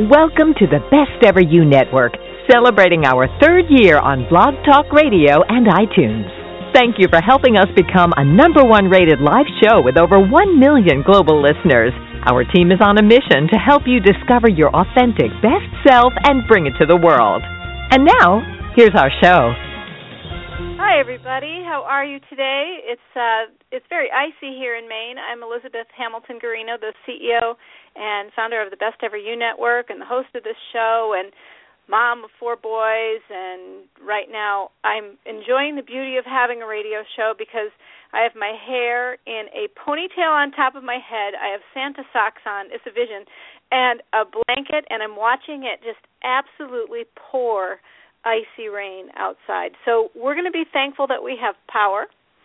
Welcome to the Best Ever You Network, celebrating our third year on Blog Talk Radio and iTunes. Thank you for helping us become a #1 rated live show with over 1 million global listeners. Our team is on a mission to help you discover your authentic best self and bring it to the world. And now, here's our show. Hi, everybody. How are you today? It's very icy here in Maine. I'm Elizabeth Hamilton Garino, the CEO and founder of the Best Ever You Network and the host of this show and mom of 4 boys. And right now I'm enjoying the beauty of having a radio show because I have my hair in a ponytail on top of my head. I have Santa socks on. It's a vision. And a blanket, and I'm watching it just absolutely pour icy rain outside. So we're going to be thankful that we have power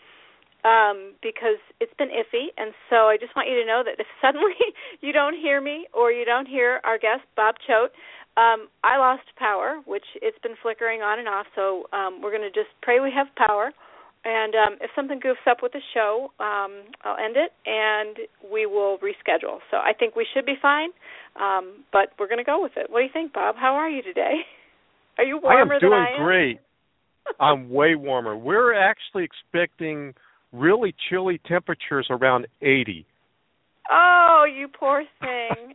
because it's been iffy. And so I just want you to know that if suddenly you don't hear me or you don't hear our guest, Bob Choate, I lost power, which it's been flickering on and off. So we're going to just pray we have power. And if something goofs up with the show, I'll end it, and we will reschedule. So I think we should be fine, but we're going to go with it. What do you think, Bob? How are you today? Are you warmer than I am? I am doing great. I'm way warmer. We're actually expecting really chilly temperatures around 80. Oh, you poor thing.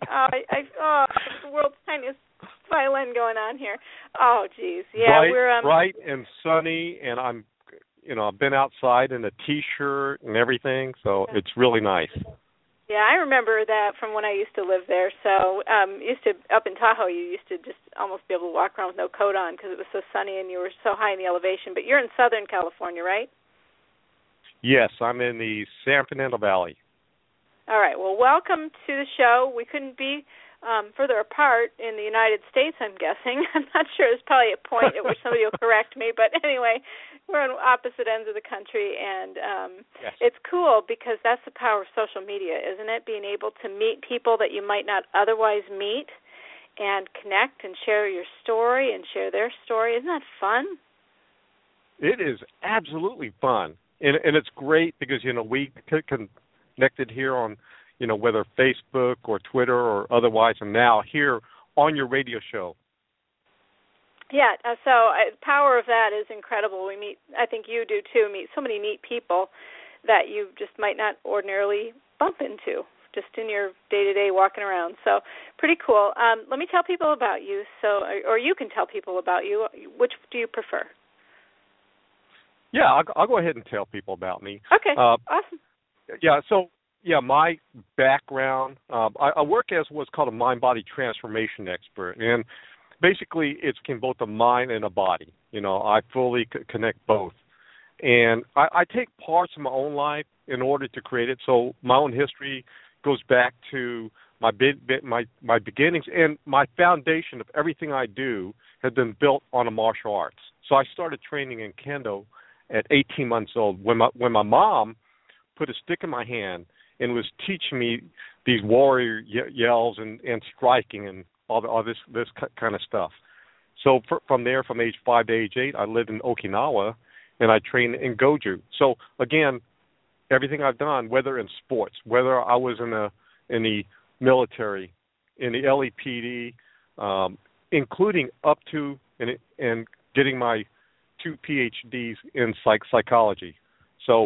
The world's tiniest violin going on here. Oh, geez. Yeah, we're bright and sunny, and I've been outside in a T-shirt and everything, so it's really nice. Yeah, I remember that from when I used to live there. So, up in Tahoe, you used to just almost be able to walk around with no coat on because it was so sunny and you were so high in the elevation. But you're in Southern California, right? Yes, I'm in the San Fernando Valley. All right. Well, welcome to the show. We couldn't be further apart in the United States, I'm guessing. I'm not sure. There's probably a point at which somebody will correct me. But anyway, we're on opposite ends of the country, and yes. It's cool because that's the power of social media, isn't it? Being able to meet people that you might not otherwise meet and connect and share your story and share their story. Isn't that fun? It is absolutely fun. And it's great because, we connected here on, whether Facebook or Twitter or otherwise, and now here on your radio show. Yeah, so the power of that is incredible. We meet, I think you do too, meet so many neat people that you just might not ordinarily bump into just in your day-to-day walking around. So pretty cool. Let me tell people about you, or you can tell people about you. Which do you prefer? Yeah, I'll go ahead and tell people about me. Okay, awesome. Yeah, my background, I work as what's called a mind-body transformation expert, and basically it's in both a mind and a body. I fully connect both. And I take parts of my own life in order to create it, so my own history goes back to my beginnings, and my foundation of everything I do has been built on the martial arts. So I started training in Kendo at 18 months old when my mom put a stick in my hand and was teaching me these warrior yells and striking and all this kind of stuff. So from there, from age 5 to age 8, I lived in Okinawa, and I trained in Goju. So again, everything I've done, whether in sports, whether I was in the military, in the LEPD, including up to and getting my 2 PhDs in psychology. So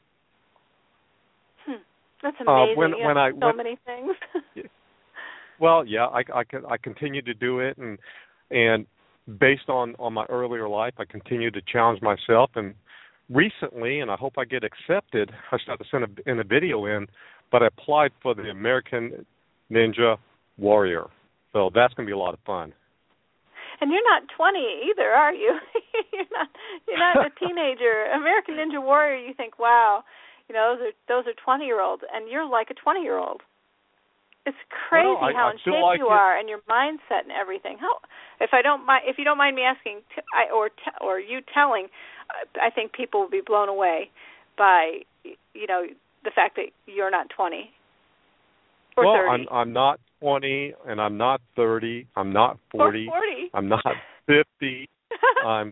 that's amazing. When many things. Well, yeah, I continue to do it, and based on my earlier life, I continue to challenge myself. And recently, and I hope I get accepted, I still have to send a video in, but I applied for the American Ninja Warrior. So that's going to be a lot of fun. And you're not 20 either, are you? You're not a teenager. American Ninja Warrior, you think, wow, those are 20-year-olds, and you're like a 20-year-old. It's crazy how in shape you are and your mindset and everything. If you don't mind me asking, or you telling, I think people will be blown away by the fact that you're not 20 or 30. I'm not 20, and I'm not 30. I'm not 40. Or 40. I'm not 50. I'm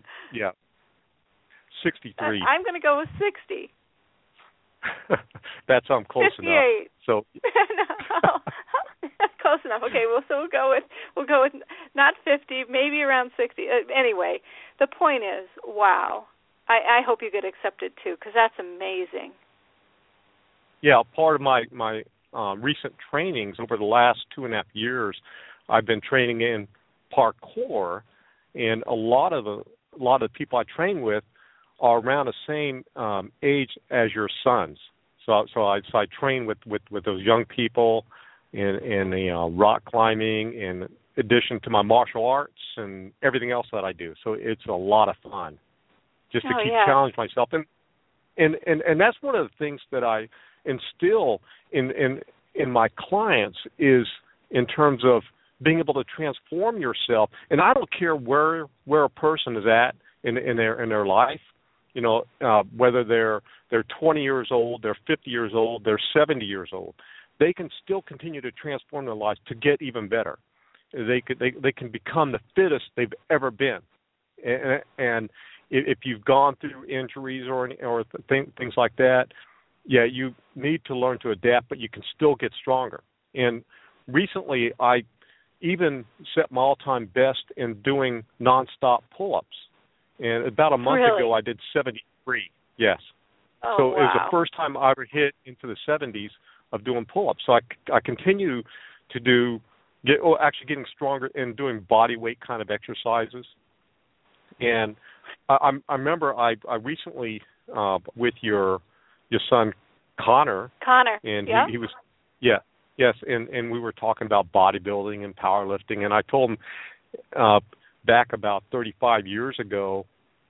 63. I'm going to go with 60. That's close 58. enough. So Close enough. Okay, well, so we'll go with not 50, maybe around 60. Anyway, the point is, wow. I hope you get accepted too, because that's amazing. Yeah, part of my recent trainings over the last 2.5 years, I've been training in parkour, and a lot of the people I train with are around the same age as your sons. So I train with those young people in the rock climbing, in addition to my martial arts and everything else that I do. So it's a lot of fun, just to keep challenging myself. And that's one of the things that I instill in my clients is in terms of being able to transform yourself. And I don't care where a person is at in their life. You know, whether they're 20 years old, they're 50 years old, they're 70 years old, they can still continue to transform their lives to get even better. They can become the fittest they've ever been. And if you've gone through injuries or things like that, yeah, you need to learn to adapt, but you can still get stronger. And recently, I even set my all-time best in doing nonstop pull-ups. And about a month ago, I did 73. Yes. Oh, so wow. It was the first time I ever hit into the 70s of doing pull-ups. So I continue to getting stronger and doing body weight kind of exercises. And I remember I recently with your son Connor. And he was and we were talking about bodybuilding and powerlifting, and I told him back about 35, 40 years ago,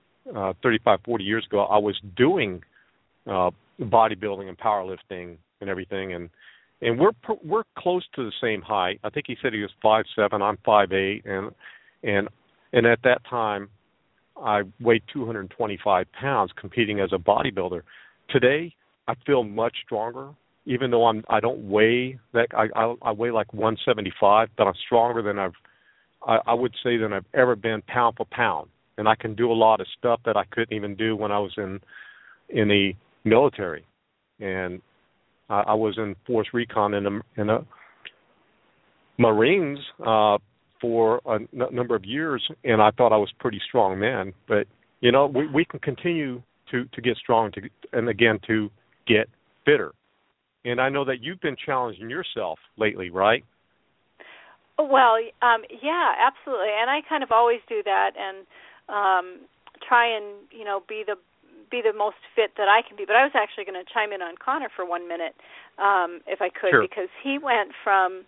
I was doing bodybuilding and powerlifting and everything, and we're close to the same height. I think he said he was 5'7", I'm 5'8", and at that time I weighed 225 pounds competing as a bodybuilder. Today I feel much stronger, even though I don't weigh that. I weigh like 175, but I'm stronger than I would say than I've ever been pound for pound, and I can do a lot of stuff that I couldn't even do when I was in the military, and I was in Force Recon in the Marines for a number of years, and I thought I was pretty strong then. But you know, we can continue to get strong to get fitter. And I know that you've been challenging yourself lately, right? Well, yeah, absolutely. And I kind of always do that and try and, be the most fit that I can be. But I was actually going to chime in on Connor for 1 minute, if I could, sure. Because he went from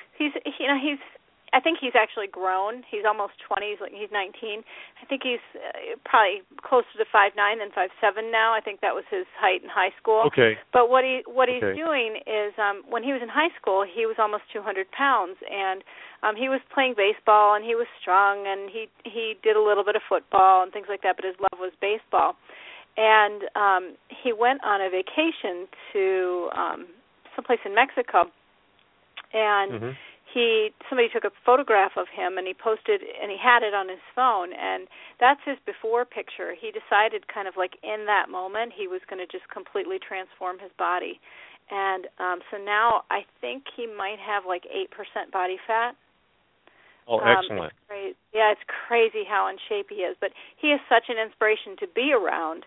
I think he's actually grown. He's almost 20. He's 19. I think he's probably closer to 5'9" than 5'7" now. I think that was his height in high school. Okay. But what he's doing is when he was in high school, he was almost 200 pounds, and he was playing baseball, and he was strong, and he did a little bit of football and things like that, but his love was baseball. And he went on a vacation to someplace in Mexico, and somebody took a photograph of him, and he posted, and he had it on his phone, and that's his before picture. He decided kind of like in that moment he was going to just completely transform his body. And so now I think he might have like 8% body fat. Oh, excellent. It's crazy how in shape he is, but he is such an inspiration to be around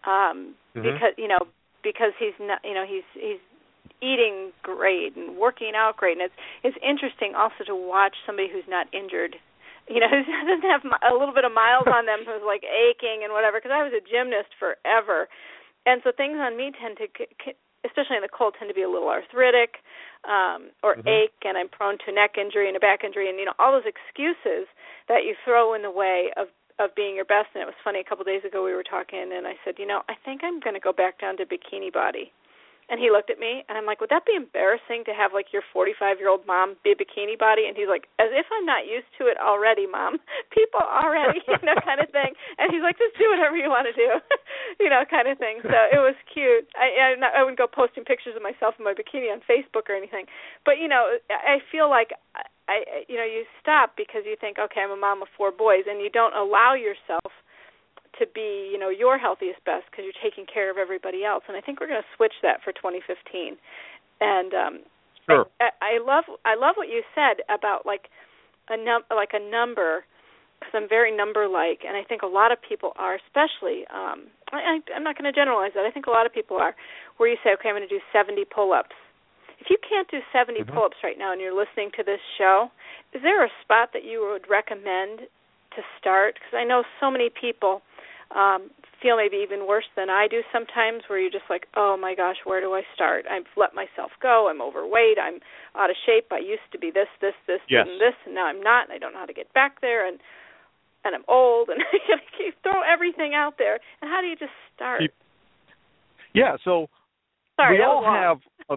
because he's not, he's eating great and working out great, and it's interesting also to watch somebody who's not injured, who doesn't have a little bit of miles on them, who's like aching and whatever, because I was a gymnast forever, and so things on me tend to, especially in the cold, tend to be a little arthritic or ache, and I'm prone to neck injury and a back injury, and all those excuses that you throw in the way of being your best. And it was funny, a couple of days ago we were talking, and I said, I think I'm going to go back down to bikini body. And he looked at me, and I'm like, would that be embarrassing to have, like, your 45-year-old mom be a bikini body? And he's like, as if I'm not used to it already, Mom. People already, kind of thing. And he's like, just do whatever you want to do, kind of thing. So it was cute. I wouldn't go posting pictures of myself in my bikini on Facebook or anything. But, I feel like, you stop because you think, okay, I'm a mom of 4 boys, and you don't allow yourself to be, your healthiest best because you're taking care of everybody else. And I think we're going to switch that for 2015. And Sure. I love what you said about like a number, because I'm very number-like, and I think a lot of people are, especially. I'm not going to generalize that. I think a lot of people are, where you say, okay, I'm going to do 70 pull-ups. If you can't do 70 pull-ups right now and you're listening to this show, is there a spot that you would recommend to start? Because I know so many people feel maybe even worse than I do sometimes, where you're just like, oh my gosh, where do I start? I've let myself go. I'm overweight. I'm out of shape. I used to be this, yes. and this, and now I'm not, and I don't know how to get back there, and I'm old, and you throw everything out there. And how do you just start? So Sorry, we all have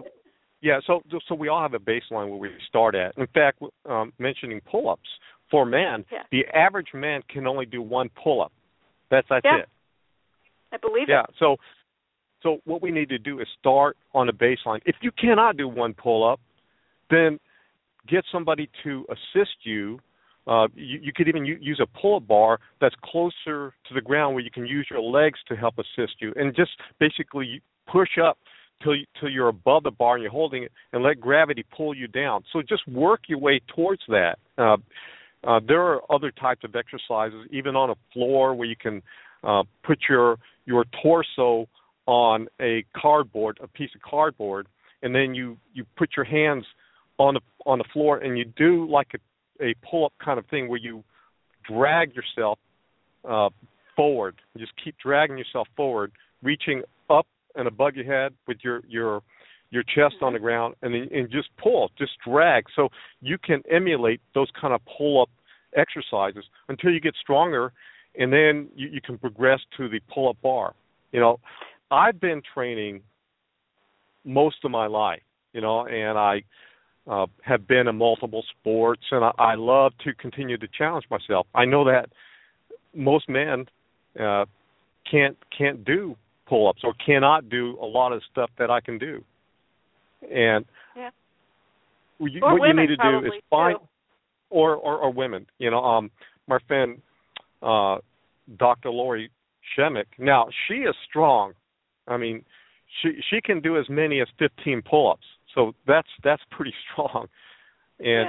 so we all have a baseline where we start at. In fact, mentioning pull-ups, for man, the average man can only do one pull-up. That's it. I believe it. So what we need to do is start on a baseline. If you cannot do one pull-up, then get somebody to assist you. You could even use a pull-up bar that's closer to the ground, where you can use your legs to help assist you, and just basically push up till you're above the bar and you're holding it, and let gravity pull you down. So just work your way towards that. There are other types of exercises, even on a floor, where you can put your torso on a piece of cardboard, and then you put your hands on the floor, and you do like a pull-up kind of thing, where you drag yourself forward. You just keep dragging yourself forward, reaching up and above your head with your chest on the ground, and just pull, just drag. So you can emulate those kind of pull-up exercises until you get stronger, and then you can progress to the pull-up bar. I've been training most of my life, and I have been in multiple sports, and I love to continue to challenge myself. I know that most men can't do pull-ups or cannot do a lot of stuff that I can do. And what you need to do is find, or women. My friend Dr. Lori Shemek. Now she is strong. I mean, she can do as many as 15 pull-ups. So that's pretty strong. And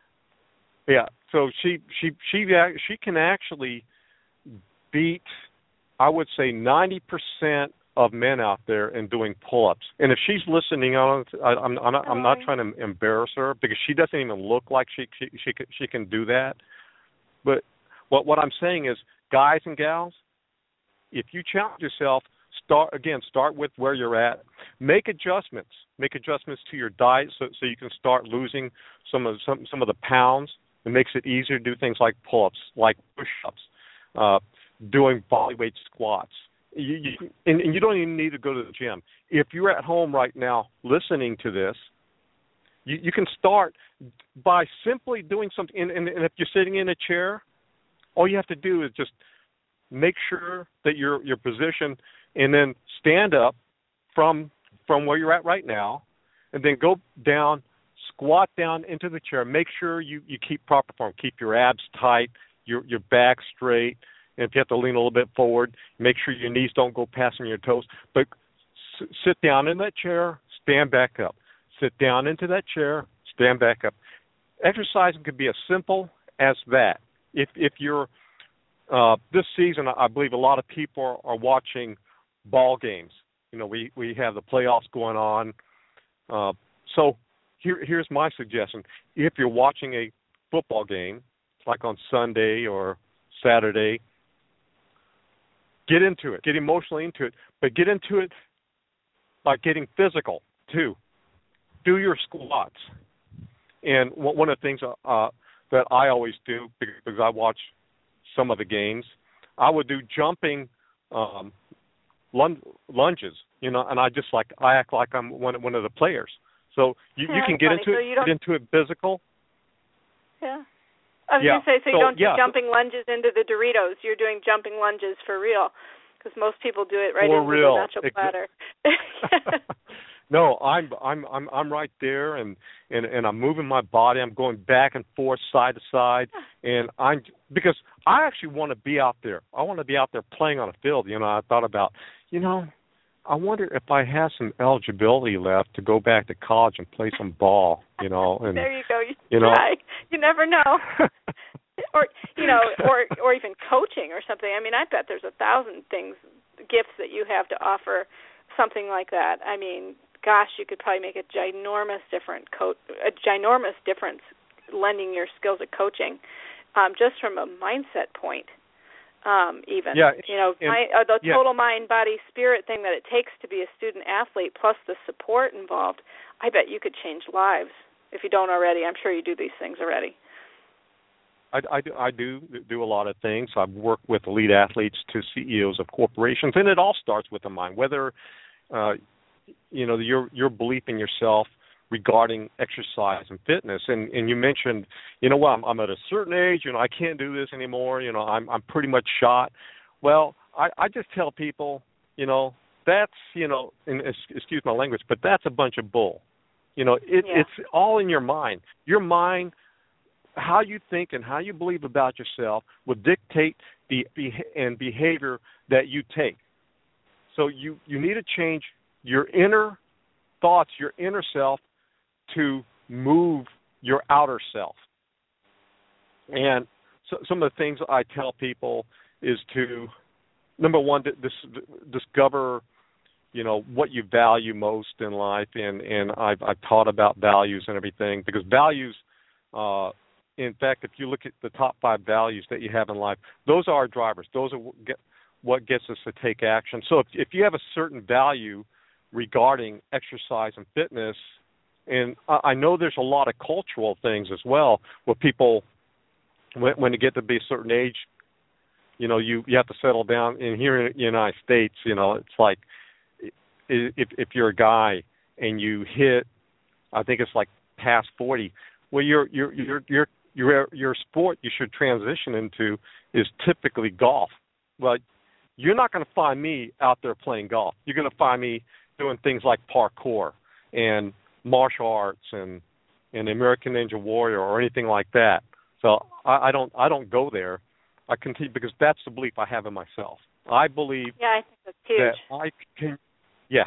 so she can actually beat, I would say, 90% of men out there in doing pull-ups. And if she's listening on, I'm not trying to embarrass her, because she doesn't even look like she can do that. But what I'm saying is, guys and gals, if you challenge yourself, start with where you're at. Make adjustments to your diet so you can start losing some of the pounds. It makes it easier to do things like pull-ups, like push-ups, doing bodyweight squats. You don't even need to go to the gym. If you're at home right now listening to this, you can start by simply doing something. And if you're sitting in a chair, all you have to do is just make sure that your position, and then stand up from where you're at right now, and then go down, squat down into the chair. Make sure you keep proper form. Keep your abs tight, your back straight, and if you have to lean a little bit forward, make sure your knees don't go past your toes. But sit down in that chair, stand back up. Sit down into that chair, stand back up. Exercising could be as simple as that. If you're this season, I believe a lot of people are watching ball games. We have the playoffs going on. So here's my suggestion. If you're watching a football game, like on Sunday or Saturday, get into it. Get emotionally into it. But get into it by getting physical, too. Do your squats. And one of the things that I always do, because I watch some of the games, I would do jumping lunges, and I act like I'm one of the players. So you can get into it physical. Yeah. I was going to say, so you don't do jumping lunges into the Doritos. You're doing jumping lunges for real, because most people do it right into the nacho platter. No, I'm right there, and I'm moving my body. I'm going back and forth, side to side, and because I actually want to be out there. I want to be out there playing on a field. I thought about, I wonder if I have some eligibility left to go back to college and play some ball, And there you go. You try. You never know. or even coaching or something. I mean, I bet there's 1,000 gifts that you have to offer something like that. I mean, gosh, you could probably make a ginormous difference lending your skills at coaching, just from a mindset point. Even the total mind, body, spirit thing that it takes to be a student athlete, plus the support involved. I bet you could change lives if you don't already. I'm sure you do these things already. I do a lot of things. I've worked with elite athletes to CEOs of corporations, and it all starts with the mind. Whether your belief in yourself regarding exercise and fitness, and you mentioned, I'm at a certain age, I can't do this anymore. I'm pretty much shot. Well, I just tell people, that's and excuse my language, but that's a bunch of bull. It's all in your mind. Your mind. How you think and how you believe about yourself will dictate the behavior that you take. So you need to change your inner thoughts, your inner self, to move your outer self. And so some of the things I tell people is to, number one, discover, what you value most in life. And I've taught about values and everything, because values, in fact, if you look at the top 5 values that you have in life, those are our drivers. Those are what gets us to take action. So if you have a certain value regarding exercise and fitness, and I know there's a lot of cultural things as well, where people, when they get to be a certain age, you have to settle down. And here in the United States, it's like if you're a guy and you hit, I think it's like past 40, well, your sport you should transition into is typically golf. Well, you're not going to find me out there playing golf. You're going to find me doing things like parkour and martial arts and American Ninja Warrior or anything like that. So I don't go there. I continue because that's the belief I have in myself. I believe I think that's huge. That I can. Yes.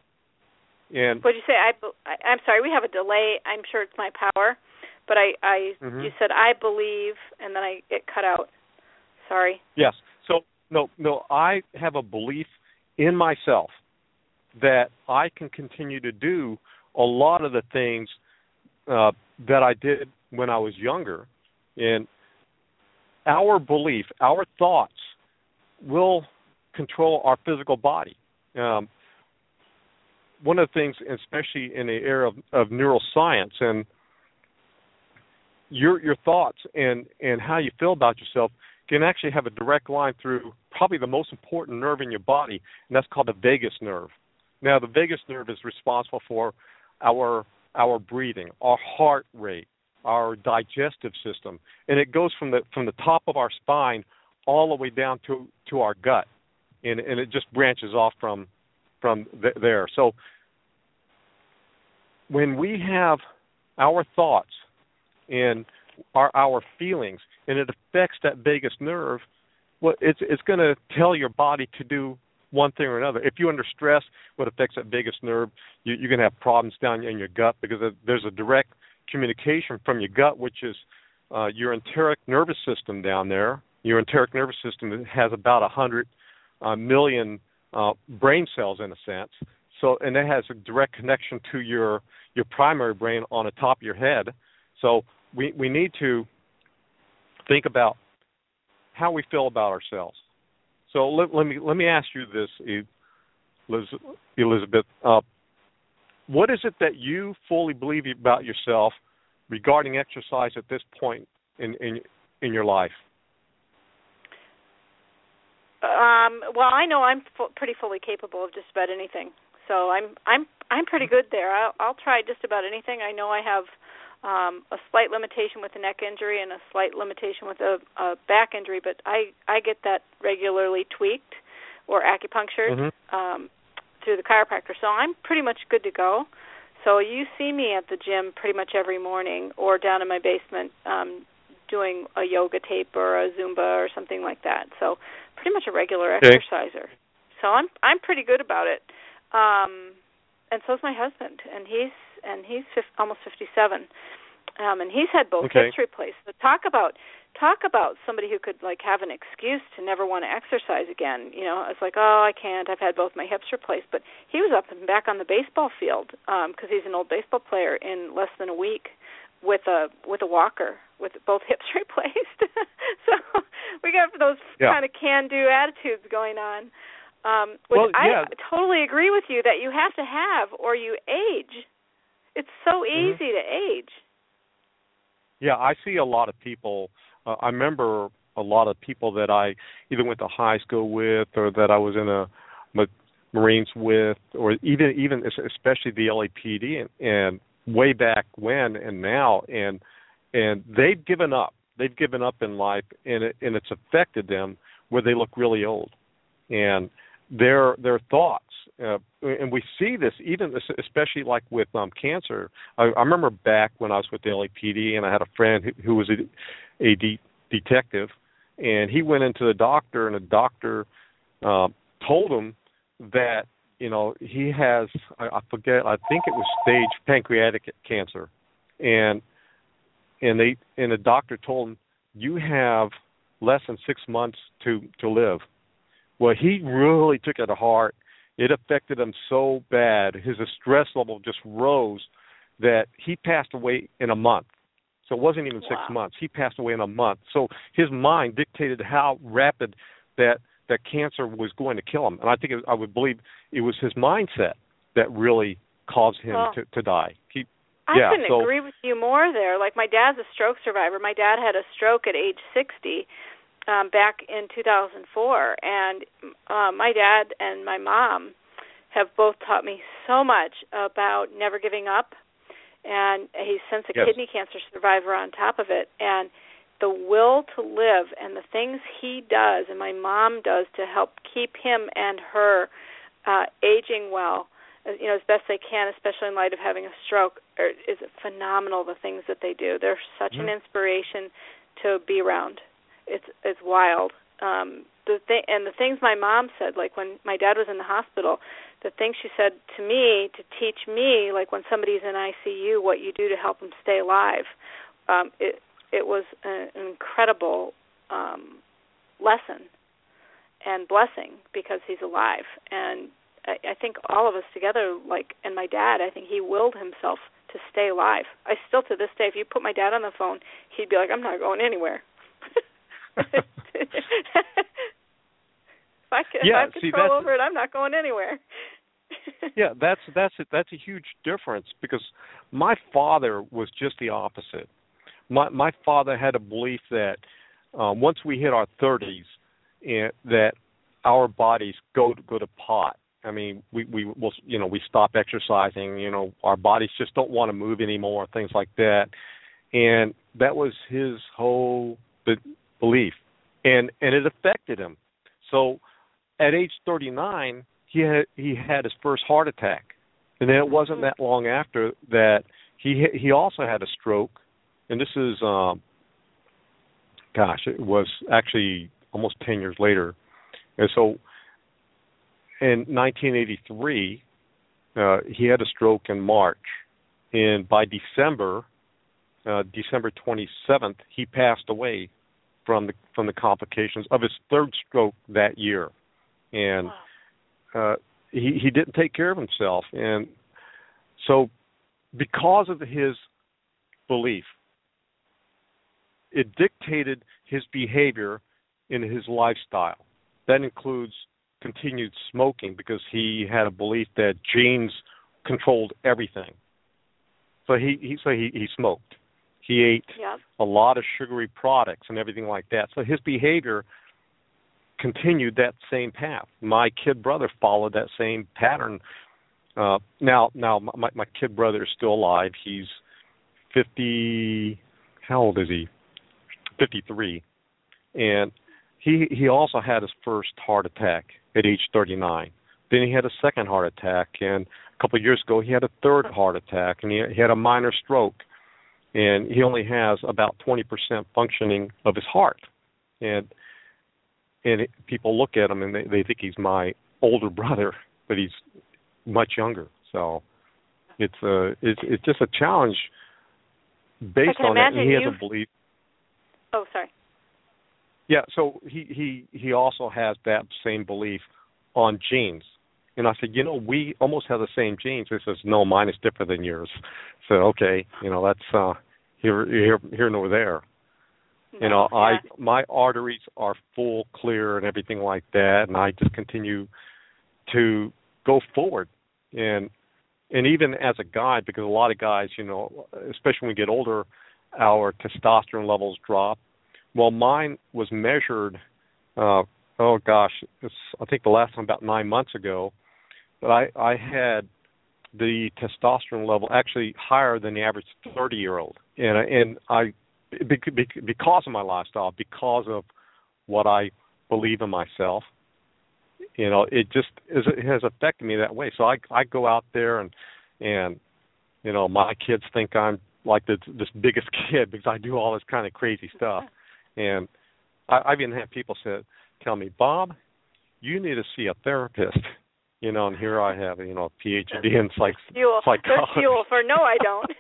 And what did you say? I'm sorry. We have a delay. I'm sure it's my power. But you said I believe, and then it cut out. Sorry. Yes. So no. I have a belief in myself that I can continue to do a lot of the things that I did when I was younger. And our belief, our thoughts, will control our physical body. One of the things, especially in the era of neuroscience, and your thoughts and how you feel about yourself can actually have a direct line through probably the most important nerve in your body, and that's called the vagus nerve. Now, the vagus nerve is responsible for our breathing, our heart rate, our digestive system, and it goes from the top of our spine all the way down to our gut, and it just branches off from there. So when we have our thoughts and our feelings, and it affects that vagus nerve, well, it's going to tell your body to do one thing or another. If you're under stress, what affects that vagus nerve, you're going to have problems down in your gut, because there's a direct communication from your gut, which is your enteric nervous system down there. Your enteric nervous system has about 100 million brain cells, in a sense. So, and that has a direct connection to your primary brain on the top of your head. So we need to think about how we feel about ourselves. So let me ask you this, Elizabeth. What is it that you fully believe about yourself regarding exercise at this point in your life? Well, I know I'm pretty fully capable of just about anything. So I'm pretty good there. I'll try just about anything. I know I have a slight limitation with a neck injury and a slight limitation with a back injury, but I get that regularly tweaked or acupunctured through the chiropractor. So I'm pretty much good to go. So you see me at the gym pretty much every morning or down in my basement doing a yoga tape or a Zumba or something like that. So pretty much a regular exerciser. So I'm pretty good about it. And so's my husband, and he's almost 57. And he's had both hips replaced. So talk about somebody who could like have an excuse to never want to exercise again. You know, it's like, oh, I can't. I've had both my hips replaced. But he was up and back on the baseball field because he's an old baseball player in less than a week with a walker with both hips replaced. So we got those kind of can-do attitudes going on. I totally agree with you that you have to have or you age. It's so easy to age. Yeah, I see a lot of people. I remember a lot of people that I either went to high school with or that I was in a Marines with, or even especially the LAPD and way back when and now, and they've given up. They've given up in life, and it's affected them where they look really old, and their thoughts. And we see this even especially like with cancer. I remember back when I was with the LAPD, and I had a friend who was a detective, and he went into the doctor, and the doctor told him that he has I think it was stage pancreatic cancer, and the doctor told him, you have less than 6 months to live. Well, he really took it to heart. It affected him so bad. His stress level just rose that he passed away in a month. So it wasn't even 6 months. He passed away in a month. So his mind dictated how rapid that cancer was going to kill him. And I would believe it was his mindset that really caused him to die. I couldn't agree with you more there. Like, my dad's a stroke survivor. My dad had a stroke at age 60. Back in 2004, and my dad and my mom have both taught me so much about never giving up, and he's since a kidney cancer survivor on top of it, and the will to live and the things he does and my mom does to help keep him and her aging well, as best they can, especially in light of having a stroke, is phenomenal, the things that they do. They're such an inspiration to be around. It's wild. The things my mom said, like when my dad was in the hospital, the things she said to me to teach me, like when somebody's in ICU, what you do to help them stay alive. It was an incredible lesson and blessing because he's alive. And I think all of us together, and my dad, I think he willed himself to stay alive. I still, to this day, if you put my dad on the phone, he'd be like, I'm not going anywhere. If I have control over it, I'm not going anywhere. Yeah, that's a huge difference, because my father was just the opposite. My father had a belief that once we hit our 30s, that our bodies go to pot. I mean, we stop exercising. Our bodies just don't want to move anymore, things like that, and that was his whole belief, and it affected him. So at age 39, he had his first heart attack, and then it wasn't that long after that he also had a stroke, and this is it was actually almost 10 years later. And so in 1983, he had a stroke in March, and by December 27th, he passed away from the complications of his third stroke that year. And he didn't take care of himself. And so because of his belief, it dictated his behavior in his lifestyle. That includes continued smoking, because he had a belief that genes controlled everything. So he smoked. He ate a lot of sugary products and everything like that. So his behavior continued that same path. My kid brother followed that same pattern. Now my kid brother is still alive. He's 50. How old is he? 53. And he also had his first heart attack at age 39. Then he had a second heart attack, and a couple of years ago he had a third heart attack, and he had a minor stroke. And he only has about 20% functioning of his heart. And people look at him and they think he's my older brother, but he's much younger. So it's just a challenge based on that. And he has a belief. Oh, sorry. Yeah, so he also has that same belief on genes. And I said, we almost have the same genes. He says, no, mine is different than yours. So, okay, that's here nor there. No, my arteries are full, clear, and everything like that, and I just continue to go forward. And even as a guy, because a lot of guys, especially when we get older, our testosterone levels drop. Well, mine was measured, I think the last time about 9 months ago, but I had the testosterone level actually higher than the average 30-year-old. And I, because of my lifestyle, because of what I believe in myself, it has affected me that way. So I go out there and my kids think I'm like this biggest kid because I do all this kind of crazy stuff. And I even had people tell me, Bob, you need to see a therapist. And here I have, a PhD in psychology. There's fuel for no, I don't.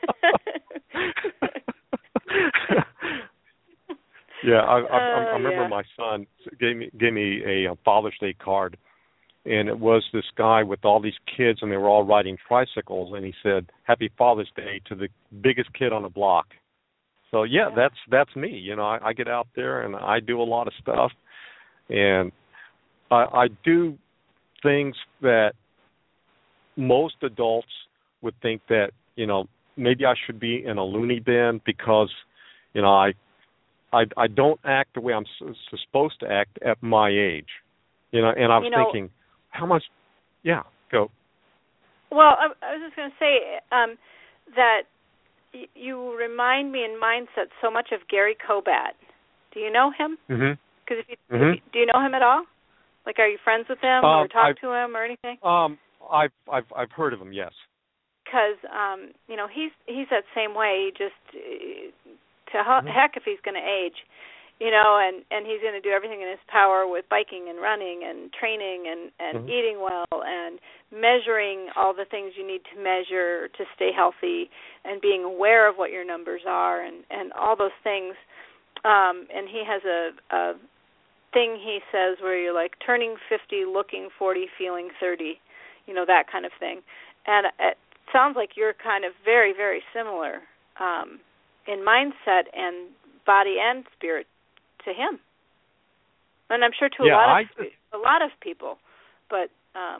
Yeah, I remember my son gave me a Father's Day card, and it was this guy with all these kids, and they were all riding tricycles, and he said, "Happy Father's Day" to the biggest kid on the block. So yeah, that's me. I get out there and I do a lot of stuff, and I do things that most adults would think that maybe I should be in a loony bin because I don't act the way I'm supposed to act at my age. And I was thinking, how much? Yeah, go. Well, I was just going to say that you remind me in mindset so much of Gary Kobat. Do you know him? Mm-hmm. Because do you know him at all? Like, are you friends with him or talk to him or anything? I've heard of him, yes. Because he's that same way. Just heck if he's going to age, and he's going to do everything in his power with biking and running and training and eating well and measuring all the things you need to measure to stay healthy and being aware of what your numbers are and all those things. And he has a thing he says where you're like turning 50, looking 40, feeling 30, that kind of thing. And it sounds like you're kind of very, very similar in mindset and body and spirit to him. And I'm sure to a lot of people, but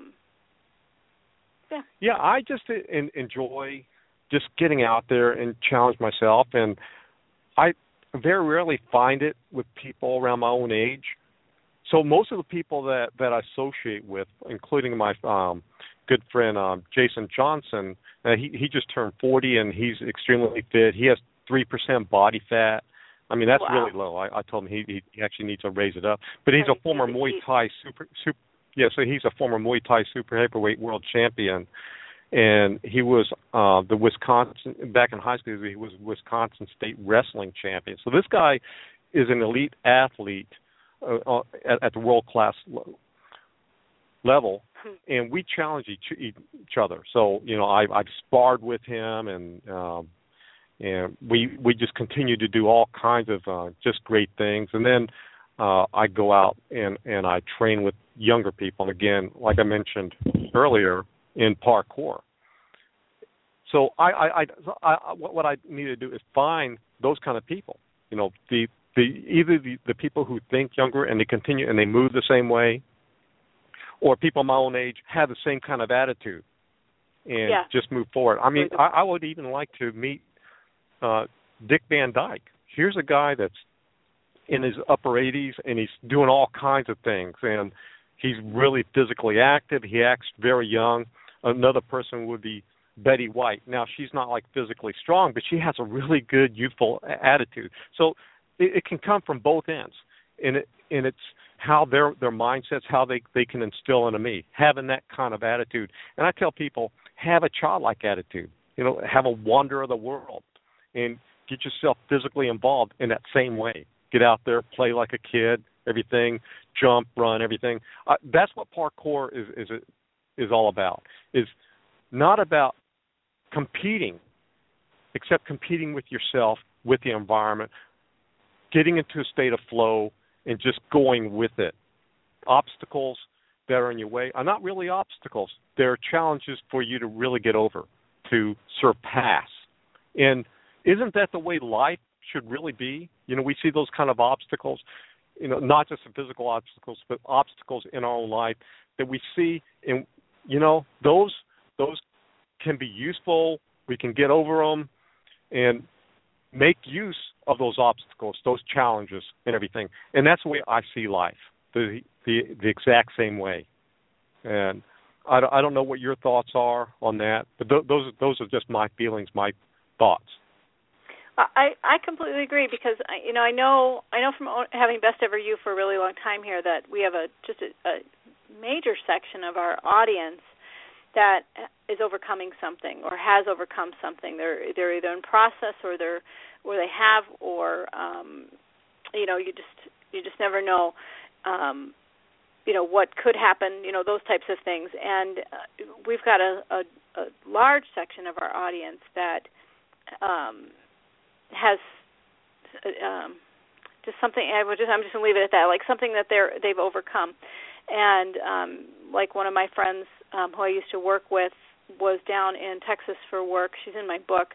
yeah. Yeah, I just enjoy just getting out there and challenge myself, and I very rarely find it with people around my own age. So most of the people that I associate with, including my good friend Jason Johnson, he just turned 40 and he's extremely fit. He has 3% body fat. I mean, that's really low. I told him he actually needs to raise it up. But he's a former Muay Thai so he's a former Muay Thai super heavyweight world champion. And he was the Wisconsin, back in high school, he was Wisconsin State wrestling champion. So this guy is an elite athlete at the world-class level, and we challenge each other. So, I've sparred with him, and we just continue to do all kinds of just great things. And then I go out and I train with younger people, and again, like I mentioned earlier, in parkour. So what I need to do is find those kind of people. Either the people who think younger and they continue and they move the same way, or people my own age have the same kind of attitude and just move forward. I mean, I would even like to meet Dick Van Dyke. Here's a guy that's in his upper 80s and he's doing all kinds of things, and he's really physically active. He acts very young. Another person would be Betty White. Now, she's not like physically strong, but she has a really good youthful attitude. So it can come from both ends, and it's how their mindsets, how they can instill into me, having that kind of attitude. And I tell people, have a childlike attitude. Have a wonder of the world, and get yourself physically involved in that same way. Get out there, play like a kid, everything, jump, run, everything. That's what parkour is all about. Is not about competing, except competing with yourself, with the environment, getting into a state of flow, and just going with it. Obstacles that are in your way are not really obstacles. They're challenges for you to really get over, to surpass. And isn't that the way life should really be? We see those kind of obstacles, not just the physical obstacles, but obstacles in our own life that we see. And, those can be useful. We can get over them and make use of those obstacles, those challenges and everything. And that's the way I see life, the exact same way. And I don't know what your thoughts are on that, but those are just my feelings, my thoughts. I completely agree because I know from having Best Ever You for a really long time here that we have a major section of our audience that is overcoming something or has overcome something. They're either in process or they have, or you just never know what could happen, those types of things. And we've got a large section of our audience that has just something. I'm just going to leave it at that, like something that they've overcome. And like one of my friends who I used to work with was down in Texas for work. She's in my book.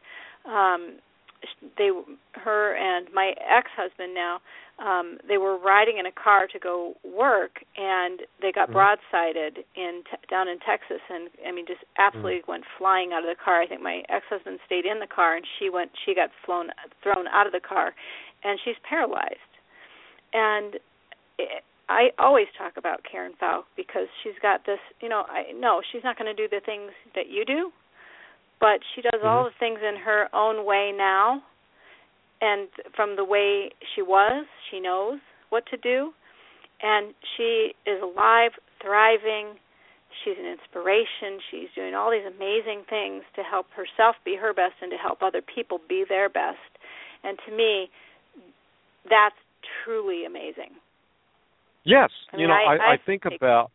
Her and my ex-husband now, they were riding in a car to go work, and they got broadsided down in Texas, and just absolutely went flying out of the car. I think my ex-husband stayed in the car, and she got thrown out of the car, and she's paralyzed. And I always talk about Karen Pfau because she's got this. I know she's not going to do the things that you do, but she does all the things in her own way now, and from the way she was, she knows what to do, and she is alive, thriving. She's an inspiration. She's doing all these amazing things to help herself be her best and to help other people be their best. And to me, that's truly amazing. Yes, I think about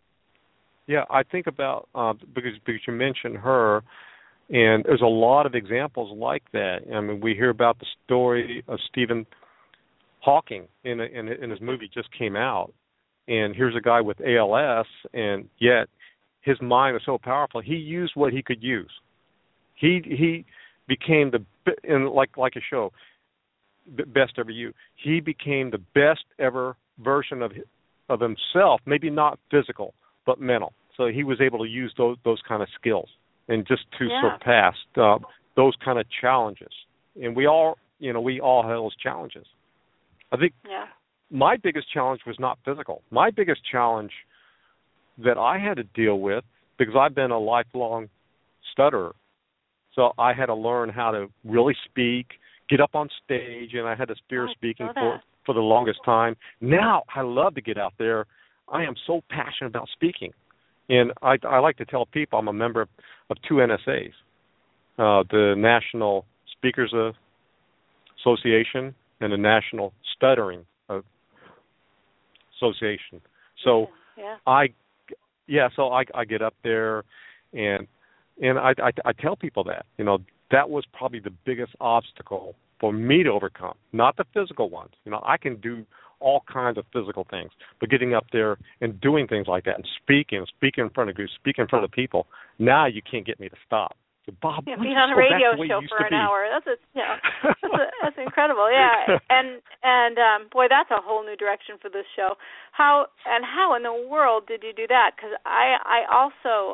because you mentioned her. And there's a lot of examples like that. We hear about the story of Stephen Hawking in his movie just came out. And here's a guy with ALS, and yet his mind was so powerful. He used what he could use. He became like a show, Best Ever You. He became the best ever version of himself. Maybe not physical, but mental. So he was able to use those kind of skills. And just to surpass those kind of challenges, and we all have those challenges. I think my biggest challenge was not physical. My biggest challenge that I had to deal with, because I've been a lifelong stutterer, so I had to learn how to really speak, get up on stage, and I had this fear of speaking for the longest time. Now I love to get out there. I am so passionate about speaking. And I like to tell people I'm a member of two NSAs, the National Speakers Association and the National Stuttering Association. So I get up there and I tell people that that was probably the biggest obstacle for me to overcome, not the physical ones. I can do all kinds of physical things, but getting up there and doing things like that and speaking in front of groups, speaking in front of people, now you can't get me to stop. So, Bob, being on a radio show for an hour. That's incredible. Yeah, and boy, that's a whole new direction for this show. How in the world did you do that? Because I also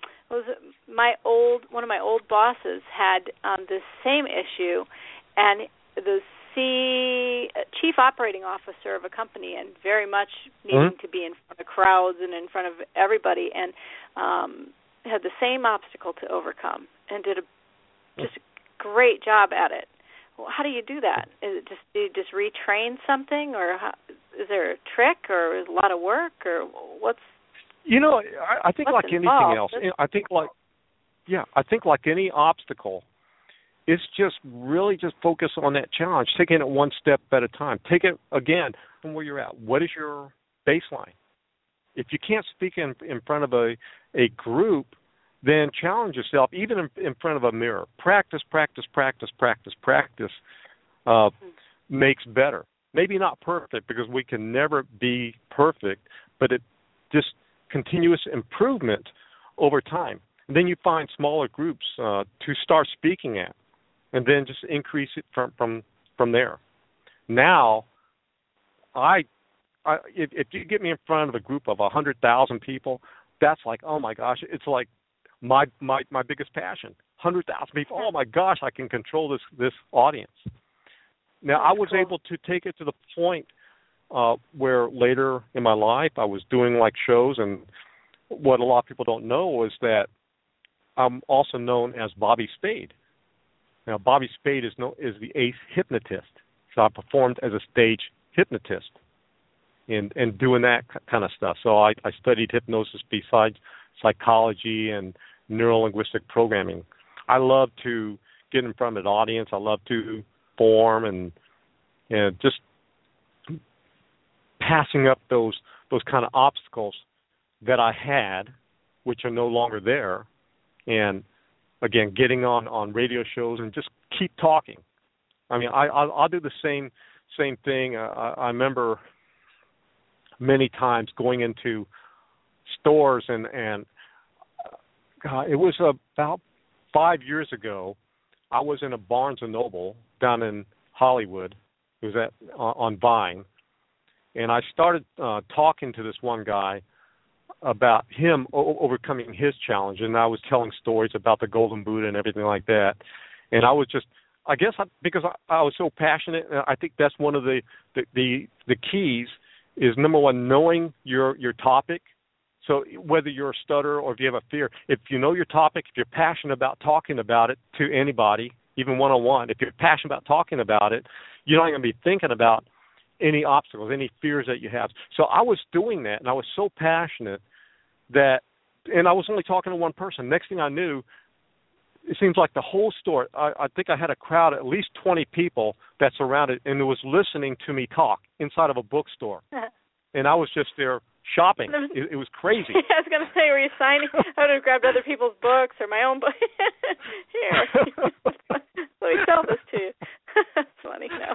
one of my old bosses had this same issue, and the chief operating officer of a company, and very much needing to be in front of crowds and in front of everybody, and had the same obstacle to overcome, and did just a great job at it. Well, how do you do that? Is it do you just retrain something, or is there a trick, or is a lot of work, or what's? I think like anything else. I think like any obstacle, it's just really just focus on that challenge, taking it one step at a time. Take it, again, from where you're at. What is your baseline? If you can't speak in front of a group, then challenge yourself, even in front of a mirror. Practice, practice, practice, practice, practice makes better. Maybe not perfect, because we can never be perfect, but it just continuous improvement over time. And then you find smaller groups to start speaking at, and then just increase it from there. Now, if you get me in front of a group of 100,000 people, that's like, oh my gosh, it's like my biggest passion. 100,000 people. Oh my gosh, I can control this audience. Now, I was able to take it to the point where later in my life I was doing like shows, and what a lot of people don't know is that I'm also known as Bobby Spade. Now, Bobby Spade is the ace hypnotist. So I performed as a stage hypnotist and doing that kind of stuff. So I studied hypnosis besides psychology and neuro-linguistic programming. I love to get in front of an audience. I love to form and just passing up those kind of obstacles that I had, which are no longer there, and again, getting on radio shows and just keep talking. I mean, I'll do the same thing. I remember many times going into stores and it was about 5 years ago. I was in a Barnes & Noble down in Hollywood. It was on Vine. And I started talking to this one guy about him overcoming his challenge. And I was telling stories about the Golden Buddha and everything like that. And I was just, I guess because I was so passionate, I think that's one of the keys is, number one, knowing your topic. So whether you're a stutterer or if you have a fear, if you know your topic, if you're passionate about talking about it to anybody, even one-on-one, if you're passionate about talking about it, you're not going to be thinking about any obstacles, any fears that you have. So I was doing that, and I was so passionate that, and I was only talking to one person. Next thing I knew, it seems like the whole store, I think I had a crowd, at least 20 people that surrounded, and it was listening to me talk inside of a bookstore. And I was just there shopping. It was crazy. I was going to say, were you signing? I would have grabbed other people's books or my own book. Here, let me sell this to you. That's funny. No.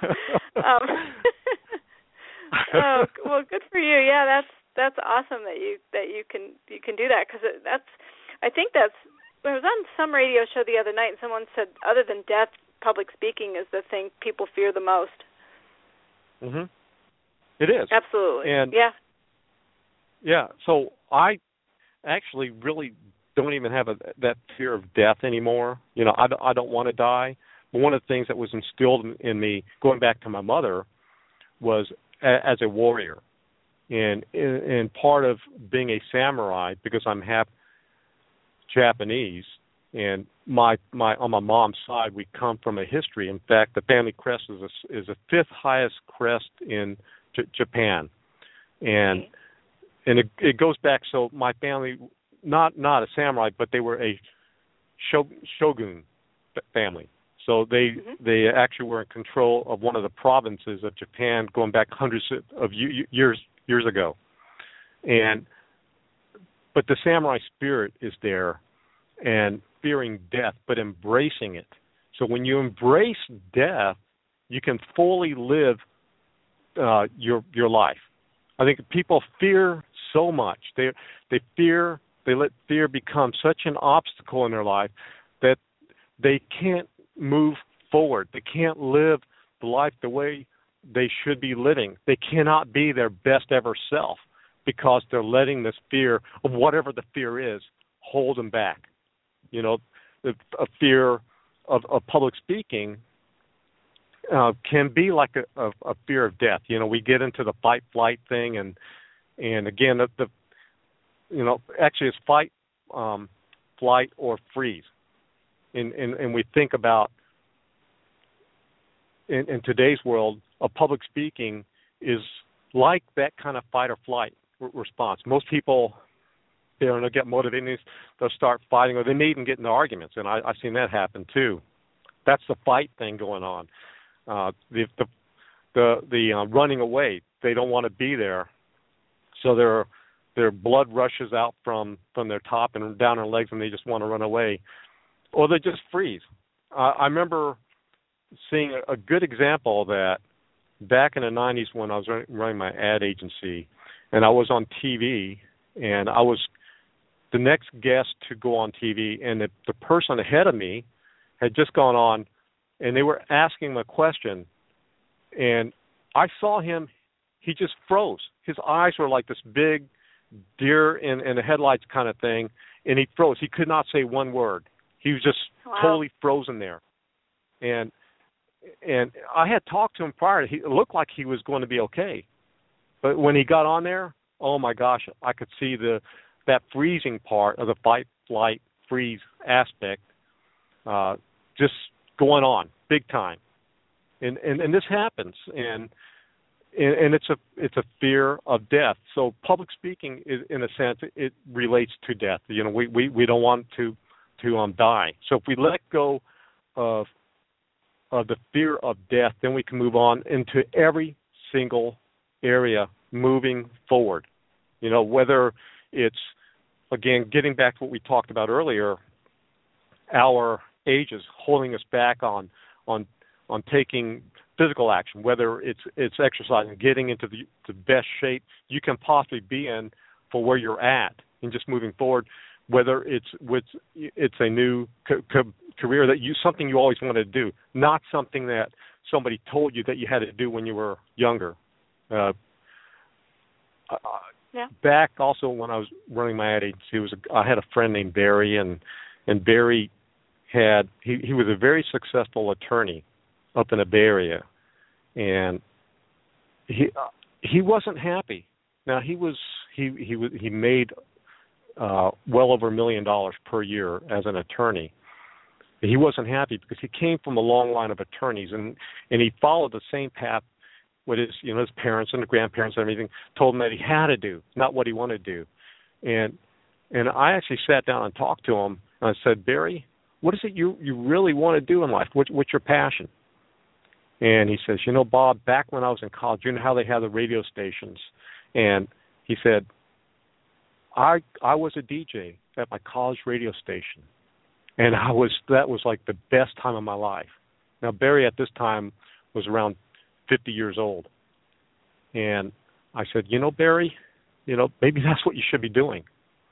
Oh, well, good for you. Yeah, that's awesome that you can do that, because I think that's. I was on some radio show the other night, and someone said, other than death, public speaking is the thing people fear the most. Mhm. It is. Absolutely. And yeah. Yeah. So I actually really don't even have that fear of death anymore. You know, I don't want to die. But one of the things that was instilled in me, going back to my mother, was as a warrior, and part of being a samurai, because I'm half Japanese, and on my mom's side, we come from a history. In fact, the family crest is the fifth highest crest in Japan, and it goes back. So my family, not a samurai, but they were a shogun family. So they actually were in control of one of the provinces of Japan, going back hundreds of years ago, but the samurai spirit is there, and fearing death, but embracing it. So when you embrace death, you can fully live your life. I think people fear so much. They let fear become such an obstacle in their life that they can't move forward. They can't live the life the way they should be living. They cannot be their best ever self, because they're letting this fear of whatever the fear is hold them back. You know, a fear of public speaking can be like a fear of death. You know, we get into the fight-flight thing, and again, actually it's fight, flight, or freeze. And we think about, in today's world, public speaking is like that kind of fight or flight response. Most people, they'll get motivated, they'll start fighting, or they may even get into arguments, and I've seen that happen too. That's the fight thing going on. The running away. They don't want to be there, so their blood rushes out from their top and down their legs, and they just want to run away, or they just freeze. I remember seeing a good example of that back in the 90s when I was running my ad agency, and I was on TV, and I was the next guest to go on TV, and the person ahead of me had just gone on, and they were asking him a question, and I saw him, he just froze. His eyes were like this big deer in the headlights kind of thing, and he froze. He could not say one word. He was just totally frozen there. And I had talked to him prior. It looked like he was going to be okay. But when he got on there, oh my gosh, I could see that freezing part of the fight, flight, freeze aspect just going on big time. And this happens, and it's a fear of death. So public speaking is, in a sense, it relates to death. You know, we don't want to die. So if we let go of the fear of death, then we can move on into every single area moving forward. You know, whether it's, again, getting back to what we talked about earlier, our ages holding us back on taking physical action, whether it's exercising, getting into the best shape you can possibly be in for where you're at, and just moving forward. Whether it's a new career something you always wanted to do, not something that somebody told you that you had to do when you were younger. Back also when I was running my ad agency, I had a friend named Barry, and Barry he was a very successful attorney up in the Bay Area, and he wasn't happy. Now he made well over $1 million per year as an attorney. He wasn't happy because he came from a long line of attorneys, and he followed the same path what his parents and the grandparents and everything told him that he had to do, not what he wanted to do. And I actually sat down and talked to him, and I said, Barry, what is it you really want to do in life? What's your passion? And he says, Bob, back when I was in college, you know how they have the radio stations? And he said, I was a DJ at my college radio station, and that was like the best time of my life. Now, Barry at this time was around 50 years old. And I said, Barry, maybe that's what you should be doing.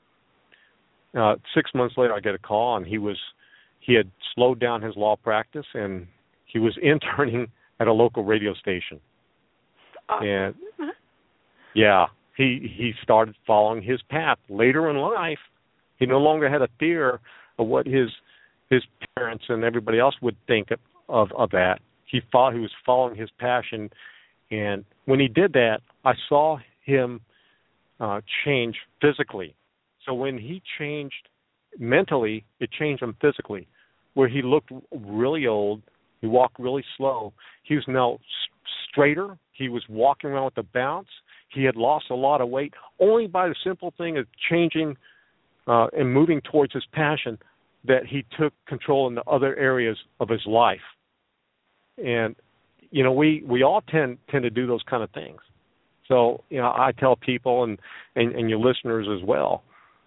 6 months later, I get a call, and he had slowed down his law practice, and he was interning at a local radio station. Awesome. And yeah, he started following his path. Later in life, he no longer had a fear of what his parents and everybody else would think of that. He was following his passion, and when he did that, I saw him change physically. So when he changed mentally, it changed him physically, where he looked really old, he walked really slow. He was now straighter. He was walking around with a bounce. He had lost a lot of weight only by the simple thing of changing and moving towards his passion, that he took control in the other areas of his life. And, we all tend to do those kind of things. So, I tell people and your listeners as well,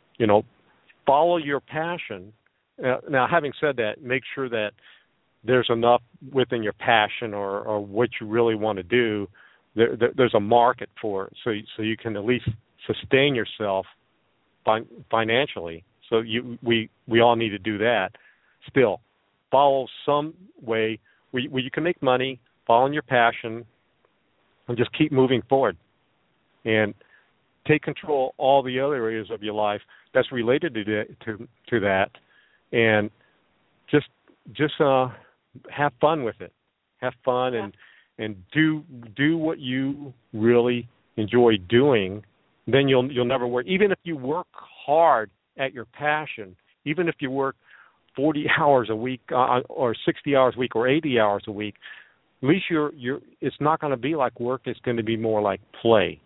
follow your passion. Now, having said that, make sure that there's enough within your passion or what you really want to do. There's a market for it, so you can at least sustain yourself financially. So we all need to do that. Still, follow some way where you can make money, following your passion, and just keep moving forward. And take control of all the other areas of your life that's related to that, and just have fun with it. Have fun and do what you really enjoy doing. Then you'll never work. Even if you work hard at your passion, even if you work 40 hours a week or 60 hours a week or 80 hours a week, at least it's not going to be like work. It's going to be more like play.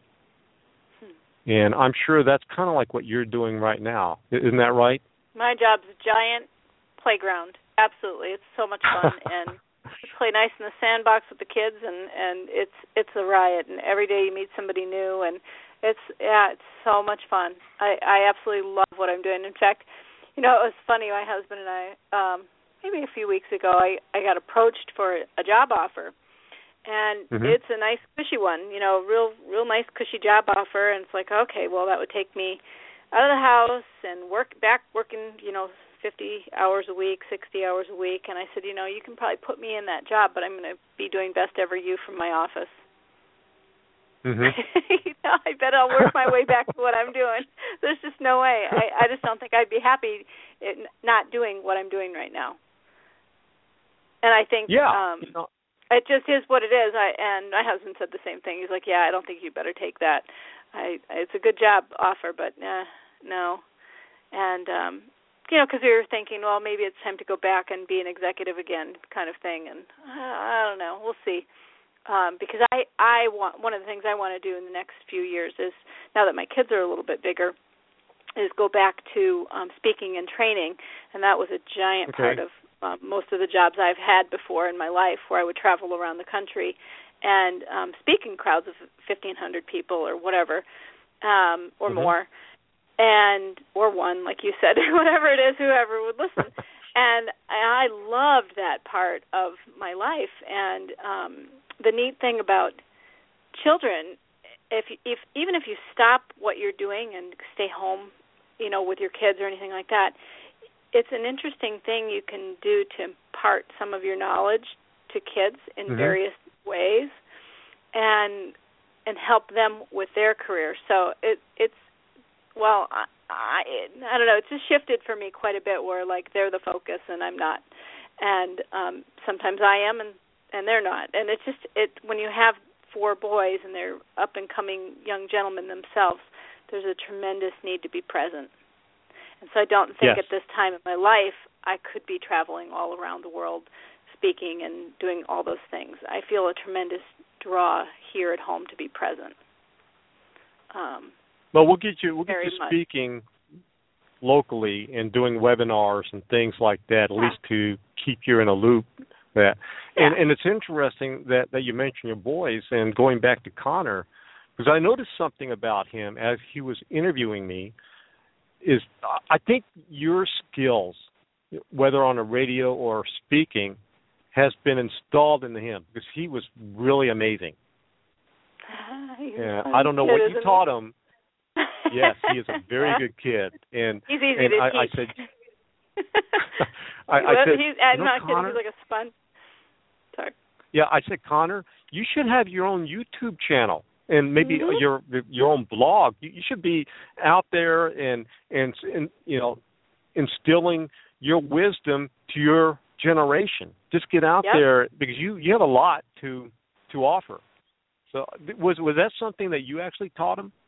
And I'm sure that's kind of like what you're doing right now. Isn't that right? My job's a giant playground. absolutely. It's so much fun, and we play nice in the sandbox with the kids, and it's a riot. And every day you meet somebody new, and it's so much fun. I absolutely love what I'm doing. In fact, it was funny. My husband and I, maybe a few weeks ago, I got approached for a job offer. And it's a nice, cushy one, real nice, cushy job offer. And it's like, okay, well, that would take me out of the house and working, 50 hours a week, 60 hours a week. And I said, you can probably put me in that job, but I'm going to be doing Best Ever You from my office. I bet I'll work my way back to what I'm doing. There's just no way. I just don't think I'd be happy not doing what I'm doing right now. And I think... it just is what it is. And my husband said the same thing. He's like, I don't think you better take that. It's a good job offer, but no. And, because we were thinking, well, maybe it's time to go back and be an executive again kind of thing. And I don't know. We'll see. Because I want, one of the things I want to do in the next few years is, now that my kids are a little bit bigger, is go back to speaking and training. And that was a giant part of most of the jobs I've had before in my life, where I would travel around the country and speak in crowds of 1,500 people or whatever, or more, or one, like you said, whatever it is, whoever would listen. And I loved that part of my life. And the neat thing about children, even if you stop what you're doing and stay home, with your kids or anything like that, it's an interesting thing you can do to impart some of your knowledge to kids in various ways, and help them with their career. So I don't know. It's just shifted for me quite a bit, where like they're the focus and I'm not, and sometimes I am and they're not. And it's just when you have 4 boys and they're up and coming young gentlemen themselves, there's a tremendous need to be present. And so I don't think at this time in my life I could be traveling all around the world speaking and doing all those things. I feel a tremendous draw here at home to be present. Well, we'll get you speaking locally and doing webinars and things like that, at least to keep you in a loop. And it's interesting that you mentioned your boys, and going back to Connor, because I noticed something about him as he was interviewing me. Is I think your skills, whether on a radio or speaking, has been installed into him, because he was really amazing. I don't know what you taught him. Yes, he is a very good kid, and he's easy to teach. I said, Connor, he's like a sponge. Sorry. Yeah, I said, Connor, you should have your own YouTube channel. And maybe your own blog. You should be out there and instilling your wisdom to your generation. Just get out there, because you have a lot to offer. So was that something that you actually taught him?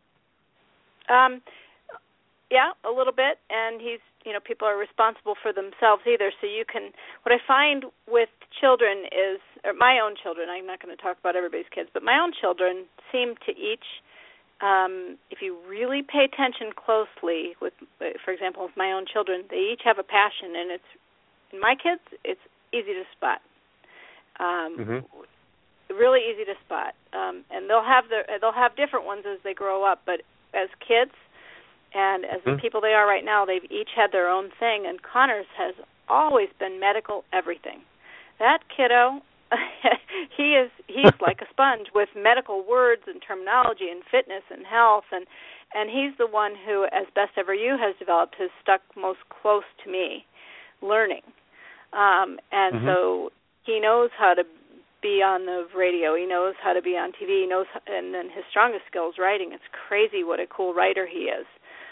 Yeah, a little bit. And he's people are responsible for themselves either. So what I find with children is, or my own children, I'm not going to talk about everybody's kids, but my own children seem to each, if you really pay attention closely with, for example, with my own children, they each have a passion, and in my kids, it's easy to spot. Really easy to spot. And they'll have different ones as they grow up, but as kids, and as the people they are right now, they've each had their own thing, and Connor's has always been medical everything. That kiddo, he's like a sponge with medical words and terminology and fitness and health, and he's the one who, as Best Ever You has developed, has stuck most close to me, learning. So he knows how to be on the radio. He knows how to be on TV. He knows, and then his strongest skill is writing. It's crazy what a cool writer he is.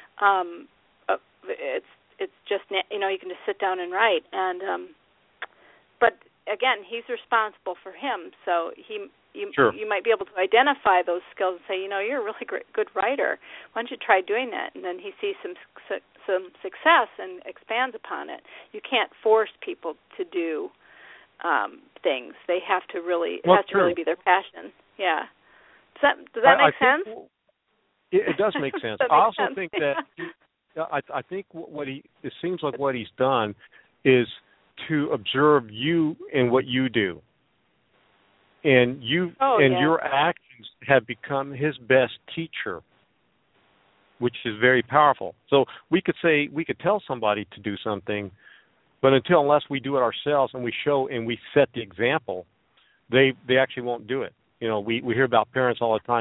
It's just, you can just sit down and write, and but again, he's responsible for him. So you might be able to identify those skills and say, you're a really good writer. Why don't you try doing that? And then he sees some success and expands upon it. You can't force people to do things. They have to really, it has to really be their passion. Yeah. Does that make sense? It does make sense. I also think that it seems like what he's done is to observe you and what you do. And your actions have become his best teacher, which is very powerful. So we could tell somebody to do something, but unless we do it ourselves and we show and we set the example, they actually won't do it. We hear about parents all the time.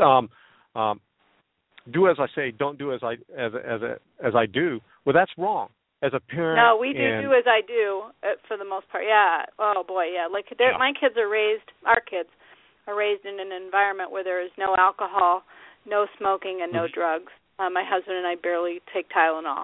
Do as I say, don't do as I do. Well, that's wrong. As a parent, no, we do as I do for the most part. Yeah. Oh boy, yeah. Like my kids are raised. Our kids are raised in an environment where there is no alcohol, no smoking, and no drugs. My husband and I barely take Tylenol.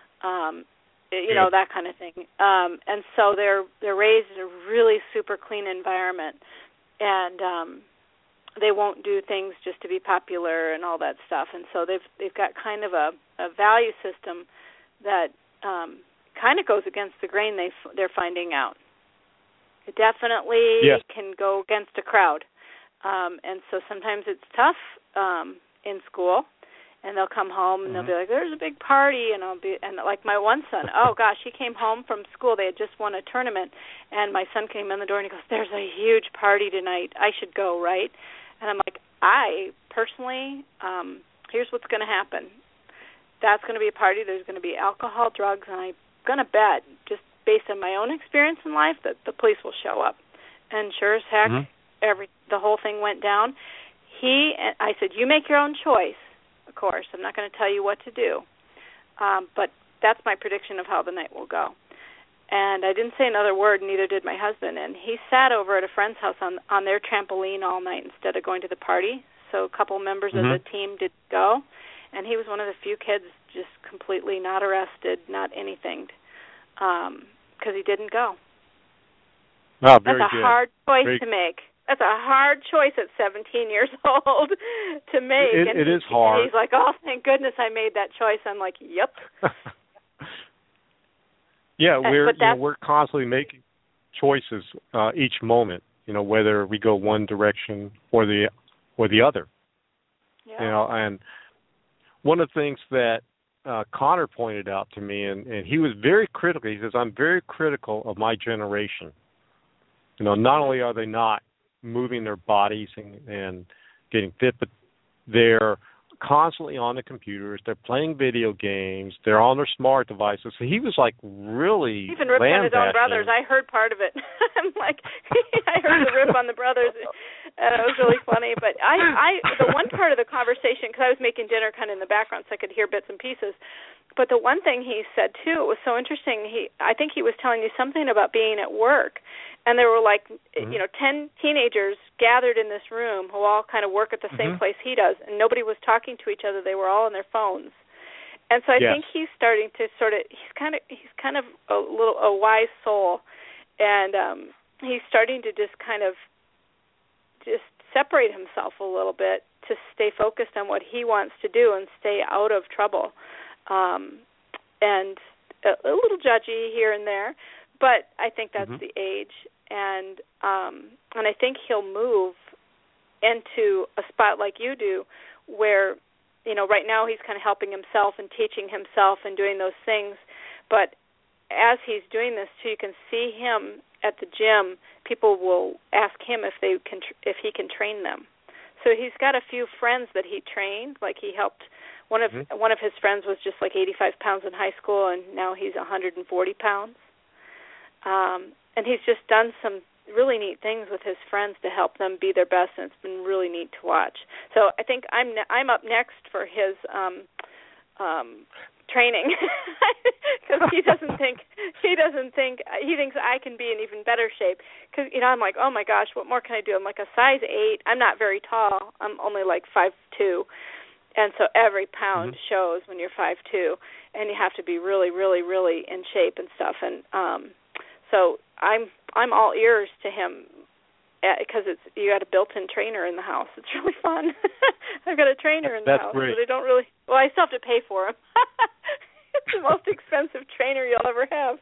That kind of thing. And so they're raised in a really super clean environment, and they won't do things just to be popular and all that stuff. And so they've got kind of a value system that kind of goes against the grain they're finding out. It definitely can go against a crowd. And so sometimes it's tough in school, and they'll come home and they'll be like, there's a big party, and like my one son, oh gosh, he came home from school, they had just won a tournament, and my son came in the door and he goes, there's a huge party tonight, I should go, right? And I'm like, I personally, here's what's going to happen. That's going to be a party, there's going to be alcohol, drugs, and I'm going to bet, just based on my own experience in life, that the police will show up. And sure as heck, the whole thing went down. I said, you make your own choice, of course. I'm not going to tell you what to do. But that's my prediction of how the night will go. And I didn't say another word, neither did my husband. And he sat over at a friend's house on their trampoline all night instead of going to the party. So a couple members of the team did go. And he was one of the few kids just completely not arrested, not anything, because he didn't go. Oh, That's a hard choice to make. That's a hard choice at 17 years old to make. It is hard. He's like, oh, thank goodness I made that choice. I'm like, yep. Yeah, we're constantly making choices each moment, whether we go one direction or the other. Yeah. And one of the things that Connor pointed out to me, and he was very critical. He says, I'm very critical of my generation. Not only are they not moving their bodies and getting fit, but they're constantly on the computers. They're playing video games. They're on their smart devices. So he was like really even ripped on his own brothers. I heard part of it. I'm like, I heard the rip on the brothers. It was really funny. But the one part of the conversation, because I was making dinner kind of in the background, so I could hear bits and pieces. But the one thing he said too, it was so interesting. I think he was telling you something about being at work. And there were 10 teenagers gathered in this room who all kind of work at the same place he does, and nobody was talking to each other. They were all on their phones. And so I think he's starting to he's kind of a wise soul, and he's starting to just separate himself a little bit to stay focused on what he wants to do and stay out of trouble. And a little judgy here and there, but I think that's the age. And I think he'll move into a spot like you do, where right now he's kind of helping himself and teaching himself and doing those things. But as he's doing this too, you can see him at the gym. People will ask him if he can train them. So he's got a few friends that he trained. Like he helped one of his friends was just like 85 pounds in high school, and now he's 140 pounds. And he's just done some really neat things with his friends to help them be their best, and it's been really neat to watch. So I think I'm up next for his training, because he thinks I can be in even better shape. Because I'm like, oh my gosh, what more can I do? I'm like a size 8. I'm not very tall. I'm only like 5'2". And so every pound shows when you're 5'2", and you have to be really, really, really in shape and stuff. And so I'm all ears to him, because you got a built-in trainer in the house. It's really fun. I've got a trainer in the house. Great. But I don't really. Well, I still have to pay for him. It's the most expensive trainer you'll ever have.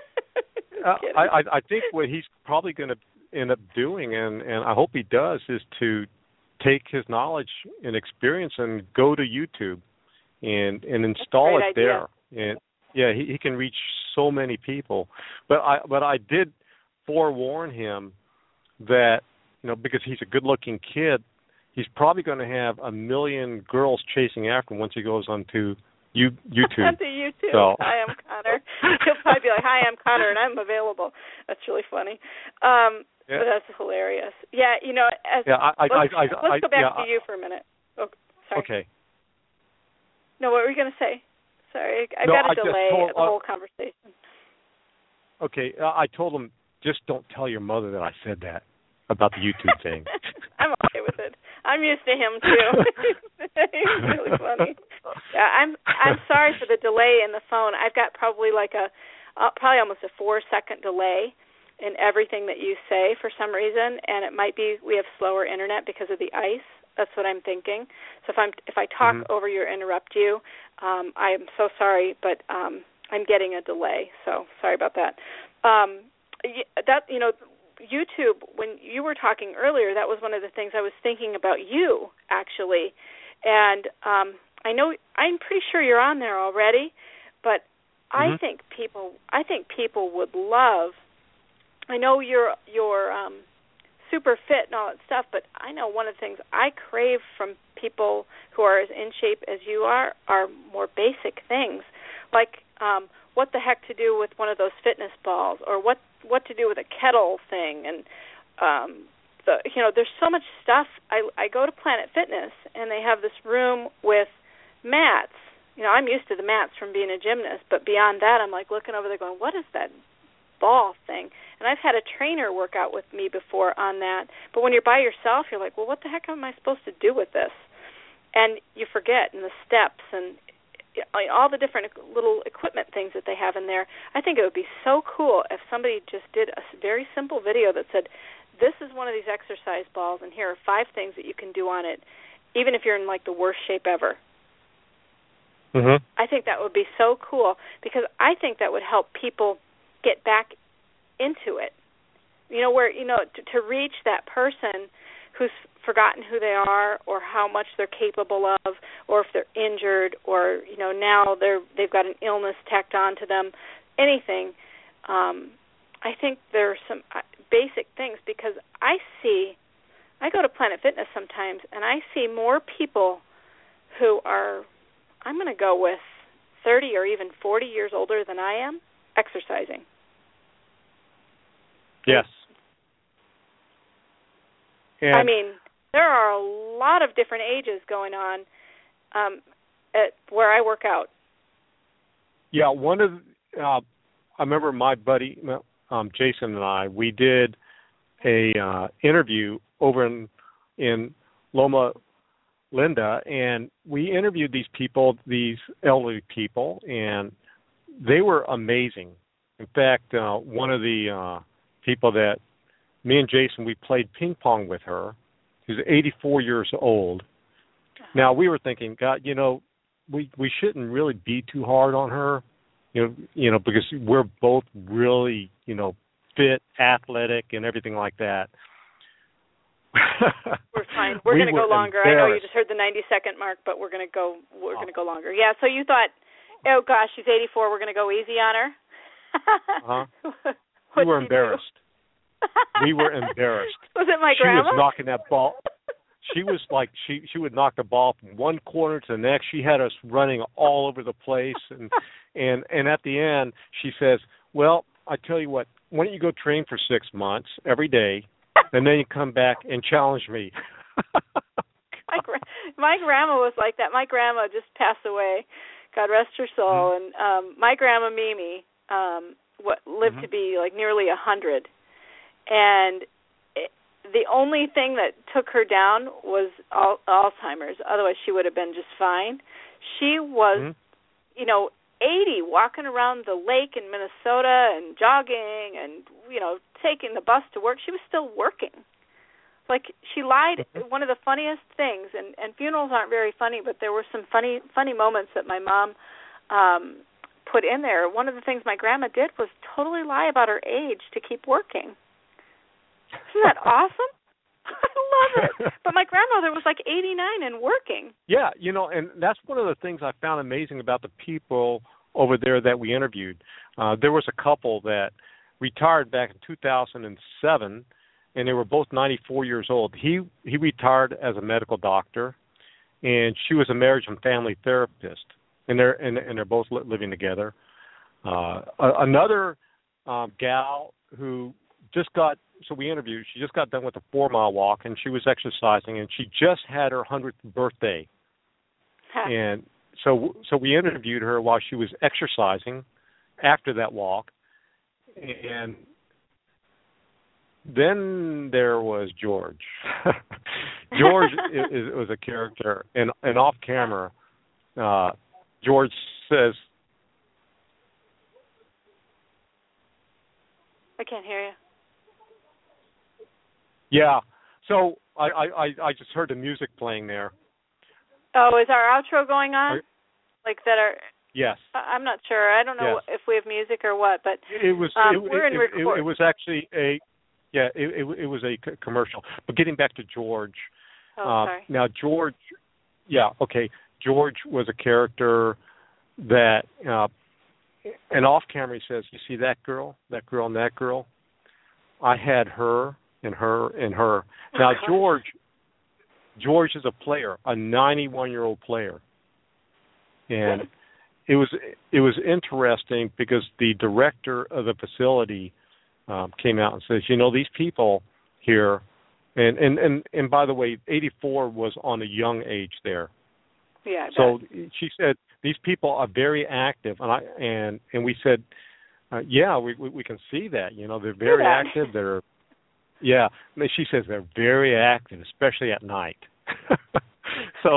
I think what he's probably going to end up doing, and I hope he does, is to take his knowledge and experience and go to YouTube and install it there. And he can reach so many people. But I did forewarn him that, because he's a good-looking kid, he's probably going to have 1 million girls chasing after him once he goes onto YouTube. Onto YouTube. So. Hi, I'm Connor. He'll probably be like, "Hi, I'm Connor, and I'm available." That's really funny. Yeah. But that's hilarious. Yeah, let's go back to you for a minute. Oh, sorry. Okay. No, what were you going to say? Sorry, I got a delay of the whole conversation. Okay, I told him, just don't tell your mother that I said that about the YouTube thing. I'm okay with it. I'm used to him too. He's really funny. Yeah, I'm sorry for the delay in the phone. I've got probably probably almost a 4-second delay in everything that you say for some reason, and it might be we have slower internet because of the ice. That's what I'm thinking. So if I talk over you or interrupt you, I am so sorry, but I'm getting a delay. So sorry about that. YouTube, when you were talking earlier, that was one of the things I was thinking about you, actually. And I'm pretty sure you're on there already, but I think people would love. I know you're super fit and all that stuff, but I know one of the things I crave from people who are as in shape as you are more basic things, like what the heck to do with one of those fitness balls, or what to do with a kettle thing, and there's so much stuff. I go to Planet Fitness, and they have this room with mats. I'm used to the mats from being a gymnast, but beyond that, I'm like looking over there going, what is that ball thing? And I've had a trainer work out with me before on that, but when you're by yourself, you're like, well, what the heck am I supposed to do with this? And you forget, and the steps and all the different little equipment things that they have in there. I think it would be so cool if somebody just did a very simple video that said, this is one of these exercise balls, and here are 5 things that you can do on it, even if you're in like the worst shape ever. I think that would be so cool, because I think that would help people get back into it. To reach that person who's forgotten who they are, or how much they're capable of, or if they're injured, or now they've got an illness tacked on to them, anything. I think there are some basic things, because I go to Planet Fitness sometimes, and I see more people who are, I'm going to go with 30 or even 40 years older than I am, exercising. Yes. And I mean, there are a lot of different ages going on at where I work out. Yeah, I remember my buddy Jason and I, we did a interview over in Loma Linda, and we interviewed these people, these elderly people, and they were amazing. In fact, one of the people that me and Jason, we played ping pong with her. She's 84 years old. Now, we were thinking, God, we shouldn't really be too hard on her, because we're both really, fit, athletic, and everything like that. We're fine. We're going to go longer. I know you just heard the 90-second mark, but we're going to go. We're going to go longer. Yeah. So you thought, oh gosh, she's 84. We're going to go easy on her. We were embarrassed. We were embarrassed. Was it my grandma? She was knocking that ball. She was like she would knock the ball from one corner to the next. She had us running all over the place, and at the end she says, "Well, I tell you what. Why don't you go train for 6 months every day, and then you come back and challenge me." My grandma was like that. My grandma just passed away. God rest her soul. And my grandma Mimi lived to be like nearly 100. And the only thing that took her down was Alzheimer's. Otherwise, she would have been just fine. She was, 80, walking around the lake in Minnesota and jogging and, taking the bus to work. She was still working. Like, she lied. One of the funniest things, and funerals aren't very funny, but there were some funny moments that my mom put in there. One of the things my grandma did was totally lie about her age to keep working. Isn't that awesome? I love it. But my grandmother was like 89 and working. Yeah, and that's one of the things I found amazing about the people over there that we interviewed. There was a couple that retired back in 2007, and they were both 94 years old. He retired as a medical doctor, and she was a marriage and family therapist, and they're both living together. Another gal who we interviewed, she just got done with a 4-mile walk, and she was exercising, and she just had her 100th birthday. And so we interviewed her while she was exercising after that walk. And then there was George. George was a character, and off camera, George says, I can't hear you. Yeah. So I just heard the music playing there. Oh, is our outro going on? Yes. I'm not sure. I don't know if we have music or what, but we're in record. It was actually it was a commercial. But getting back to George. Oh, sorry. Now George, George was a character that, and off camera he says, "You see that girl, and that girl? I had her and her and her." Now George is a player, a 91-year-old player, and it was interesting because the director of the facility came out and says, these people here, and by the way, 84 was on a young age there. Yeah. So she said these people are very active, and we said, we can see that. They're very active. She says they're very active, especially at night. So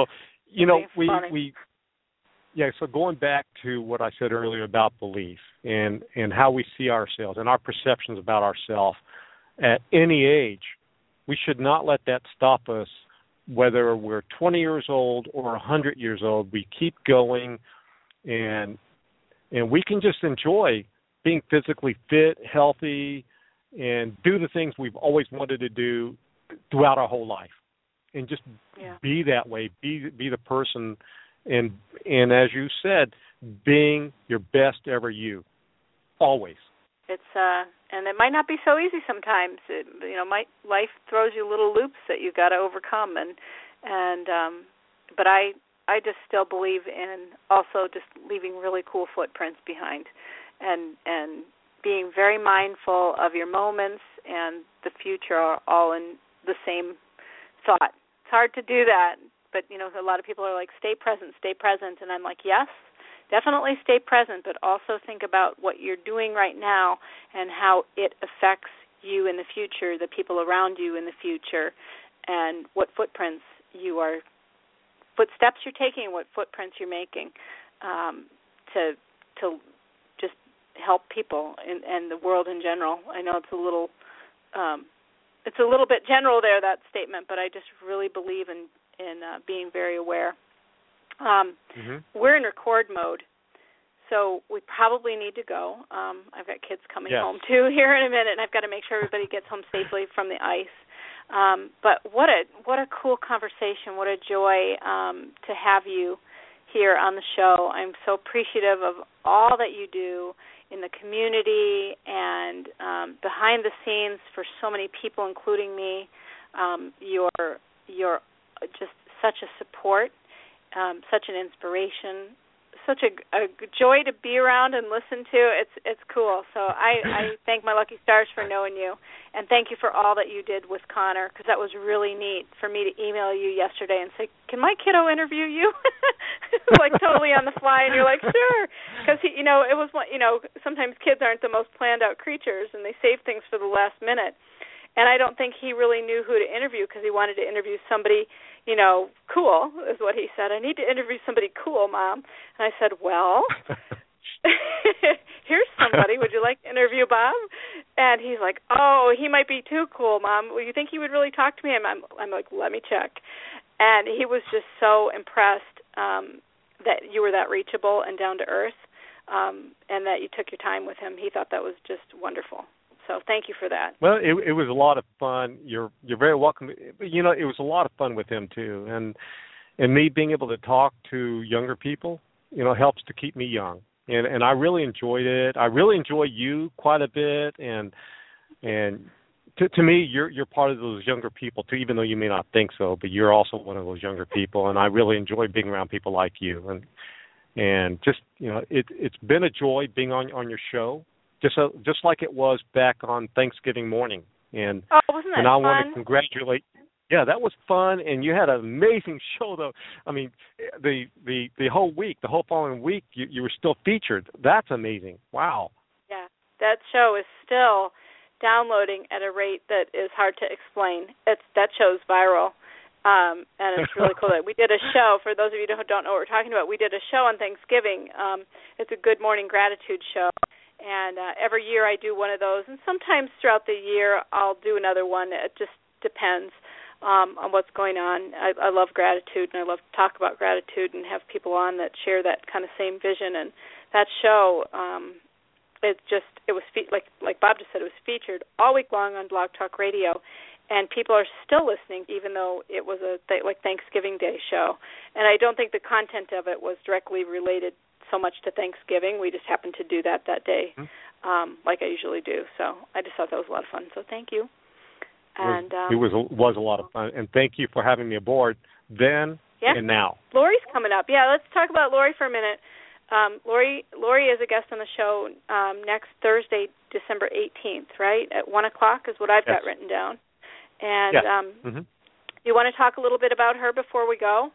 so going back to what I said earlier about belief and how we see ourselves and our perceptions about ourselves at any age, we should not let that stop us, whether we're 20 years old or 100 years old. We keep going, and we can just enjoy being physically fit, healthy, and do the things we've always wanted to do throughout our whole life, and just be that way, be the person. And as you said, being your best ever you, always. It's and it might not be so easy sometimes. Life throws you little loops that you got to overcome, but I just still believe in also just leaving really cool footprints behind, and being very mindful of your moments and the future are all in the same thought. It's hard to do that. But, a lot of people are like, stay present. And I'm like, yes, definitely stay present, but also think about what you're doing right now and how it affects you in the future, the people around you in the future, and what footsteps you're taking, what footprints you're making to just help people and the world in general. I know it's a little bit general there, that statement, but I just really believe in being very aware. We're in record mode, so we probably need to go. I've got kids coming home, too, here in a minute, and I've got to make sure everybody gets home safely from the ice. But what a cool conversation. What a joy to have you here on the show. I'm so appreciative of all that you do in the community and behind the scenes for so many people, including me. You're just such a support, such an inspiration, such a joy to be around and listen to. It's cool. So I thank my lucky stars for knowing you, and thank you for all that you did with Connor, because that was really neat for me to email you yesterday and say, can my kiddo interview you? Like totally on the fly, and you're like, sure, because it was sometimes kids aren't the most planned out creatures, and they save things for the last minute. And I don't think he really knew who to interview because he wanted to interview somebody, cool, is what he said. I need to interview somebody cool, Mom. And I said, well, here's somebody. Would you like to interview Bob? And he's like, oh, he might be too cool, Mom. Well, you think he would really talk to me? I'm like, let me check. And he was just so impressed that you were that reachable and down to earth, and that you took your time with him. He thought that was just wonderful. So thank you for that. Well, it was a lot of fun. You're very welcome. But, it was a lot of fun with him, too. And me being able to talk to younger people, helps to keep me young. and I really enjoyed it. I really enjoy you quite a bit, and to me, you're part of those younger people too, even though you may not think so. But you're also one of those younger people, and I really enjoy being around people like you. And just it's been a joy being on your show, just like it was back on Thanksgiving morning. And wasn't that and I fun? want to congratulate. Yeah, that was fun, and you had an amazing show, though. I mean, the whole week, the whole following week, you were still featured. That's amazing. Wow. Yeah, that show is still downloading at a rate that is hard to explain. That show's viral, and it's really cool. We did a show, for those of you who don't know what we're talking about, we did a show on Thanksgiving. It's a Good Morning Gratitude show, and every year I do one of those, and sometimes throughout the year I'll do another one. It just depends on what's going on. I love gratitude, and I love to talk about gratitude and have people on that share that kind of same vision. And that show, it was like Bob just said, it was featured all week long on Blog Talk Radio, and people are still listening, even though it was a Thanksgiving Day show. And I don't think the content of it was directly related so much to Thanksgiving. We just happened to do that day, like I usually do. So I just thought that was a lot of fun. So thank you. And it was a lot of fun, and thank you for having me aboard then and now. Lori's coming up. Yeah, let's talk about Lori for a minute. Lori is a guest on the show next Thursday, December 18th, right? At 1 o'clock is what I've got written down. And you want to talk a little bit about her before we go?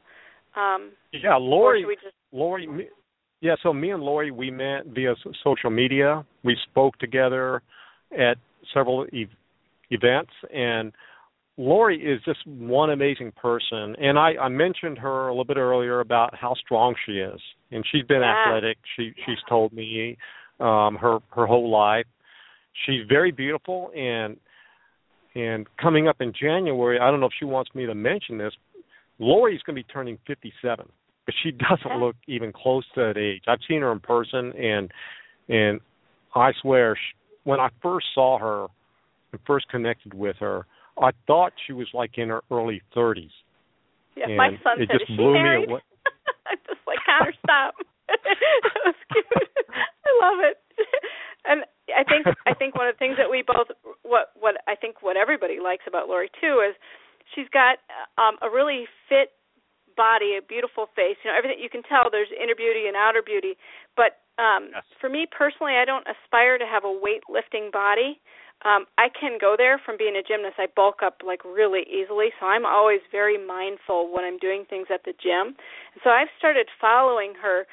Lori. Lori. Yeah, so me and Lori, we met via social media. We spoke together at several events, and Lori is just one amazing person. And I mentioned her a little bit earlier about how strong she is, and she's been athletic. She's told me her whole life. She's very beautiful, and coming up in January, I don't know if she wants me to mention this, Lori's going to be turning 57, but she doesn't look even close to that age. I've seen her in person, and I swear, when I first saw her and first connected with her, I thought she was like in her early 30s. Yeah, my son said, "Is she married?" I'm just like, Connor, stop. That was cute. I love it. And I think one of the things that we both, what everybody likes about Lori too, is she's got a really fit body, a beautiful face. Everything you can tell. There's inner beauty and outer beauty. But for me personally, I don't aspire to have a weightlifting body. I can go there from being a gymnast. I bulk up like really easily, so I'm always very mindful when I'm doing things at the gym. And so I've started following her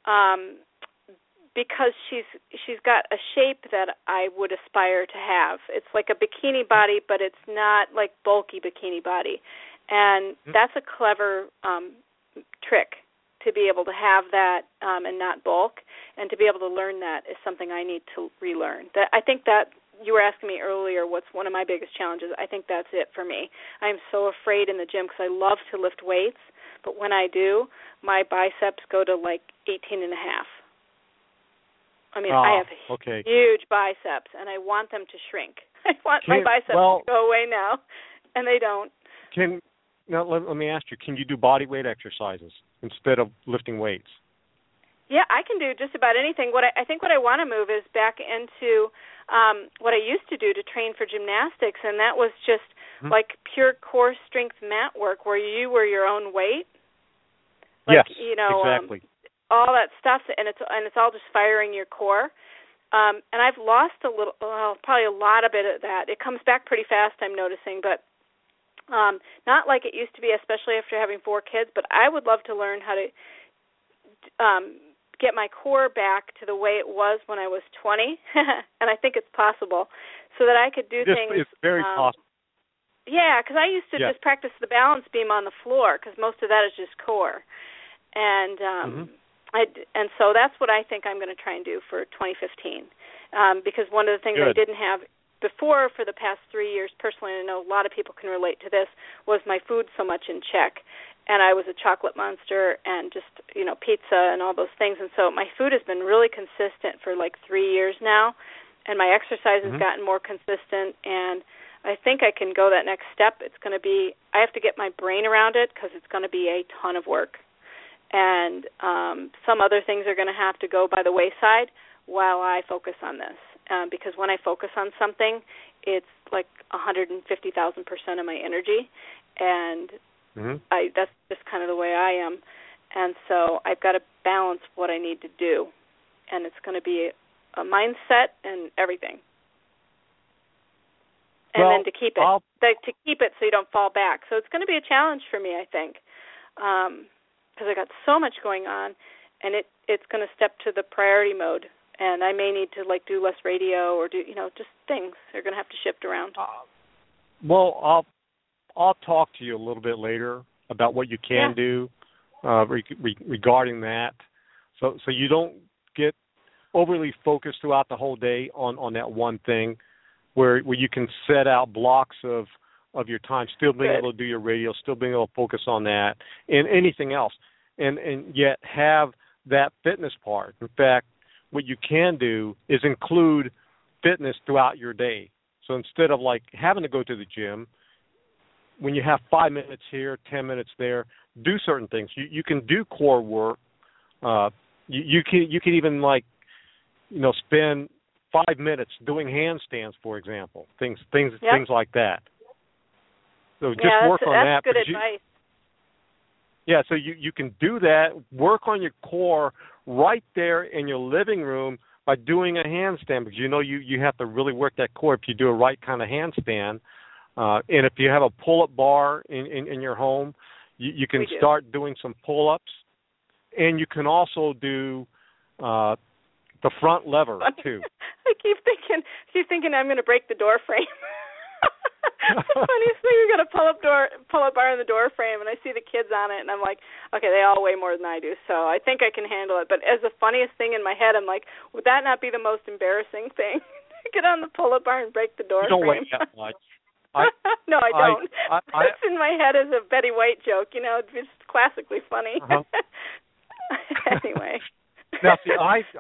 because she's got a shape that I would aspire to have. It's like a bikini body, but it's not like bulky bikini body. And that's a clever trick, to be able to have that and not bulk, and to be able to learn that is something I need to relearn. I think that you were asking me earlier what's one of my biggest challenges. I think that's it for me. I'm so afraid in the gym because I love to lift weights, but when I do, my biceps go to like 18 and a half. I mean, I have huge biceps, and I want them to shrink. I want my biceps to go away now, and they don't. Now, let me ask you, can you do body weight exercises instead of lifting weights? Yeah, I can do just about anything. I think what I want to move is back into what I used to do to train for gymnastics, and that was just like pure core strength mat work where you were your own weight. Like, yes, exactly. All that stuff, and it's all just firing your core. And I've lost probably a lot of it of that. It comes back pretty fast, I'm noticing, but not like it used to be, especially after having 4 kids. But I would love to learn how to get my core back to the way it was when I was 20, and I think it's possible, so that I could do things. It's very possible. Yeah, because I used to just practice the balance beam on the floor, because most of that is just core, and and so that's what I think I'm going to try and do for 2015, because one of the things I didn't have before for the past 3 years personally, and I know a lot of people can relate to this, was my food so much in check. And I was a chocolate monster and just, pizza and all those things. And so my food has been really consistent for like 3 years now. And my exercise has gotten more consistent. And I think I can go that next step. It's going to be, I have to get my brain around it because it's going to be a ton of work. and some other things are going to have to go by the wayside while I focus on this. Because when I focus on something, it's like 150,000% of my energy, and that's just kind of the way I am. And so I've got to balance what I need to do, and it's going to be a mindset and everything. And then to keep it so you don't fall back. So it's going to be a challenge for me, I think, because I got so much going on, and it's going to step to the priority mode. And I may need to do less radio or do just things are going to have to shift around. Well, I'll talk to you a little bit later about what you can do regarding that, so you don't get overly focused throughout the whole day on that one thing, where you can set out blocks of your time, still being able to do your radio, still being able to focus on that and anything else, and yet have that fitness part. In fact, what you can do is include fitness throughout your day. So instead of having to go to the gym, when you have 5 minutes here, 10 minutes there, do certain things. You can do core work. You can even spend 5 minutes doing handstands, for example. Things like that. So just work on that. That's good advice. So you can do that. Work on your core right there in your living room by doing a handstand, because you have to really work that core if you do a right kind of handstand. And if you have a pull-up bar in your home, you can start doing some pull-ups, and you can also do the front lever too. I keep thinking I'm going to break the door frame. The funniest thing, you're going to pull up bar in the door frame, and I see the kids on it, and I'm like, okay, they all weigh more than I do, so I think I can handle it. But as the funniest thing in my head, I'm like, would that not be the most embarrassing thing? Get on the pull-up bar and break the door frame. You don't weigh that much. No, I don't. It's in my head as a Betty White joke, it's just classically funny. Anyway. Now, see,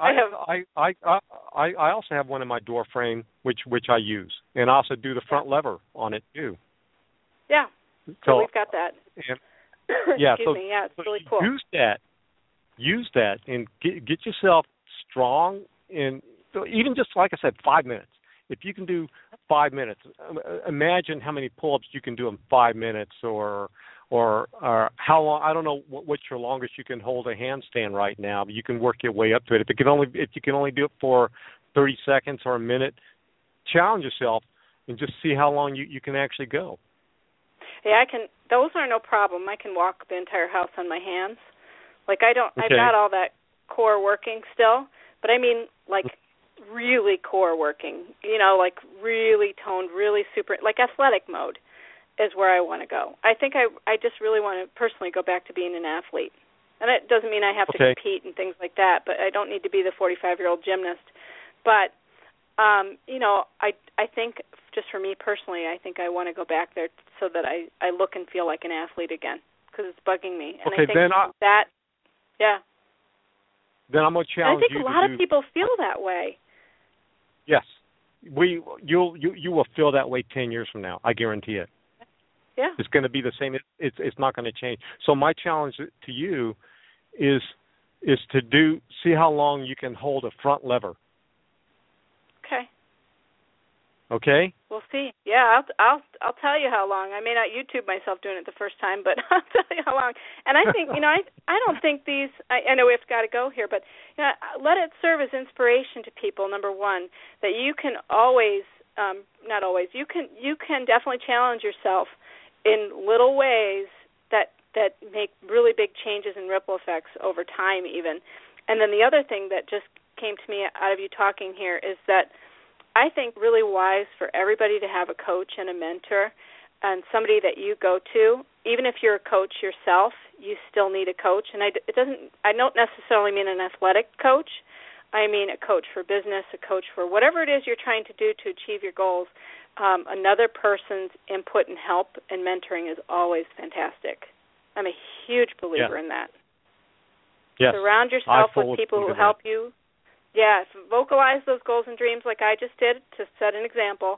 I also have one in my door frame, which I use, and I also do the front lever on it too. Yeah, so we've got that. And, it's really cool. Use that, and get yourself strong. And even just like I said, 5 minutes. If you can do 5 minutes, imagine how many pull-ups you can do in 5 minutes, or how long. I don't know what's your longest you can hold a handstand right now, but you can work your way up to it. If you can only do it for 30 seconds or a minute, challenge yourself and just see how long you can actually go. Yeah, I can. Those are no problem. I can walk the entire house on my hands. I've got all that core working still, but I mean really core working. Really toned, really super, athletic mode is where I want to go. I think I just really want to personally go back to being an athlete. And it doesn't mean I have to compete and things like that, but I don't need to be the 45-year-old gymnast. But, I think just for me personally, I think I want to go back there so that I look and feel like an athlete again, because it's bugging me. And I think Then I'm going to challenge you. I think a lot of people feel that way. Yes. You will feel that way 10 years from now. I guarantee it. Yeah. It's going to be the same. It's not going to change. So my challenge to you is to see how long you can hold a front lever. Okay. Okay? We'll see. Yeah, I'll tell you how long. I may not YouTube myself doing it the first time, but I'll tell you how long. And I think, I don't think these, I know we've got to go here, but let it serve as inspiration to people, number one, that you can always, not always, you can definitely challenge yourself in little ways that make really big changes and ripple effects over time even. And then the other thing that just came to me out of you talking here is that I think really wise for everybody to have a coach and a mentor and somebody that you go to. Even if you're a coach yourself, you still need a coach. And I don't necessarily mean an athletic coach. I mean a coach for business, a coach for whatever it is you're trying to do to achieve your goals. Another person's input and help and mentoring is always fantastic. I'm a huge believer in that. Yes. Surround yourself with people who help you. Yes, vocalize those goals and dreams like I just did to set an example.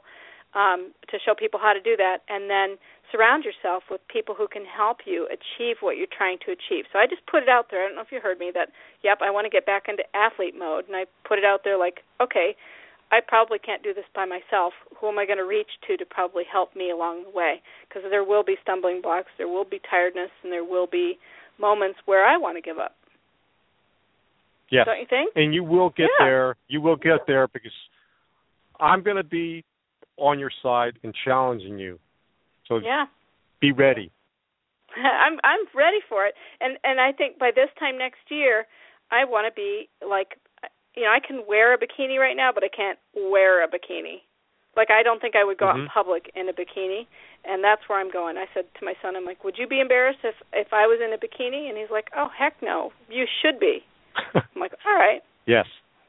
to show people how to do that, and then surround yourself with people who can help you achieve what you're trying to achieve. So I just put it out there. I don't know if you heard me that, yep, I want to get back into athlete mode, and I put it out there like, okay, I probably can't do this by myself. Who am I going to reach to probably help me along the way? Because there will be stumbling blocks, there will be tiredness, and there will be moments where I want to give up. Yes. Don't you think? And you will get there. You will get there because I'm going to be on your side and challenging you. So be ready. I'm ready for it. And I think by this time next year, I want to be like, I can wear a bikini right now, but I can't wear a bikini. Like, I don't think I would go out in public in a bikini, and that's where I'm going. I said to my son, I'm like, would you be embarrassed if I was in a bikini? And he's like, oh, heck no, you should be. I'm like, all right. Yes.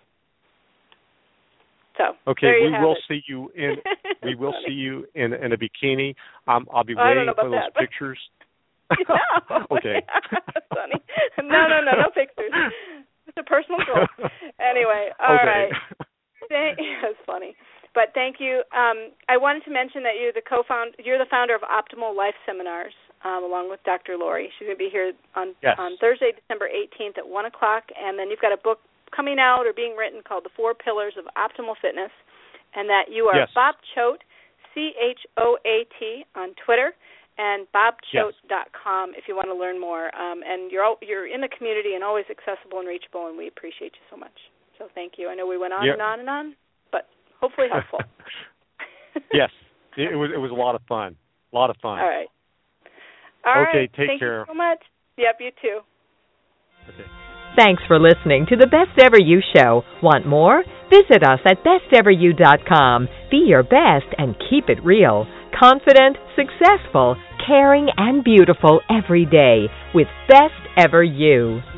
So okay, we will see you in a bikini. I'll be waiting for those pictures. Okay. That's funny. No pictures. It's a personal goal. Anyway, all right. That's funny. But thank you. I wanted to mention that you're the founder of Optimal Life Seminars, along with Dr. Lori. She's going to be here on Thursday, December 18th at 1 o'clock. And then you've got a book coming out or being written called The 4 Pillars of Optimal Fitness, and that you are Bob Choate, CHOAT on Twitter, and bobchoate.com if you want to learn more. And you're in the community and always accessible and reachable, and we appreciate you so much. So thank you. I know we went on and on and on, but hopefully helpful. Yes, it was a lot of fun. A lot of fun. All right. Okay, take Thank care. you so much. Yep, you too. Okay. Thanks for listening to the Best Ever You Show. Want more? Visit us at besteveryou.com. Be your best and keep it real. Confident, successful, caring, and beautiful every day with Best Ever You.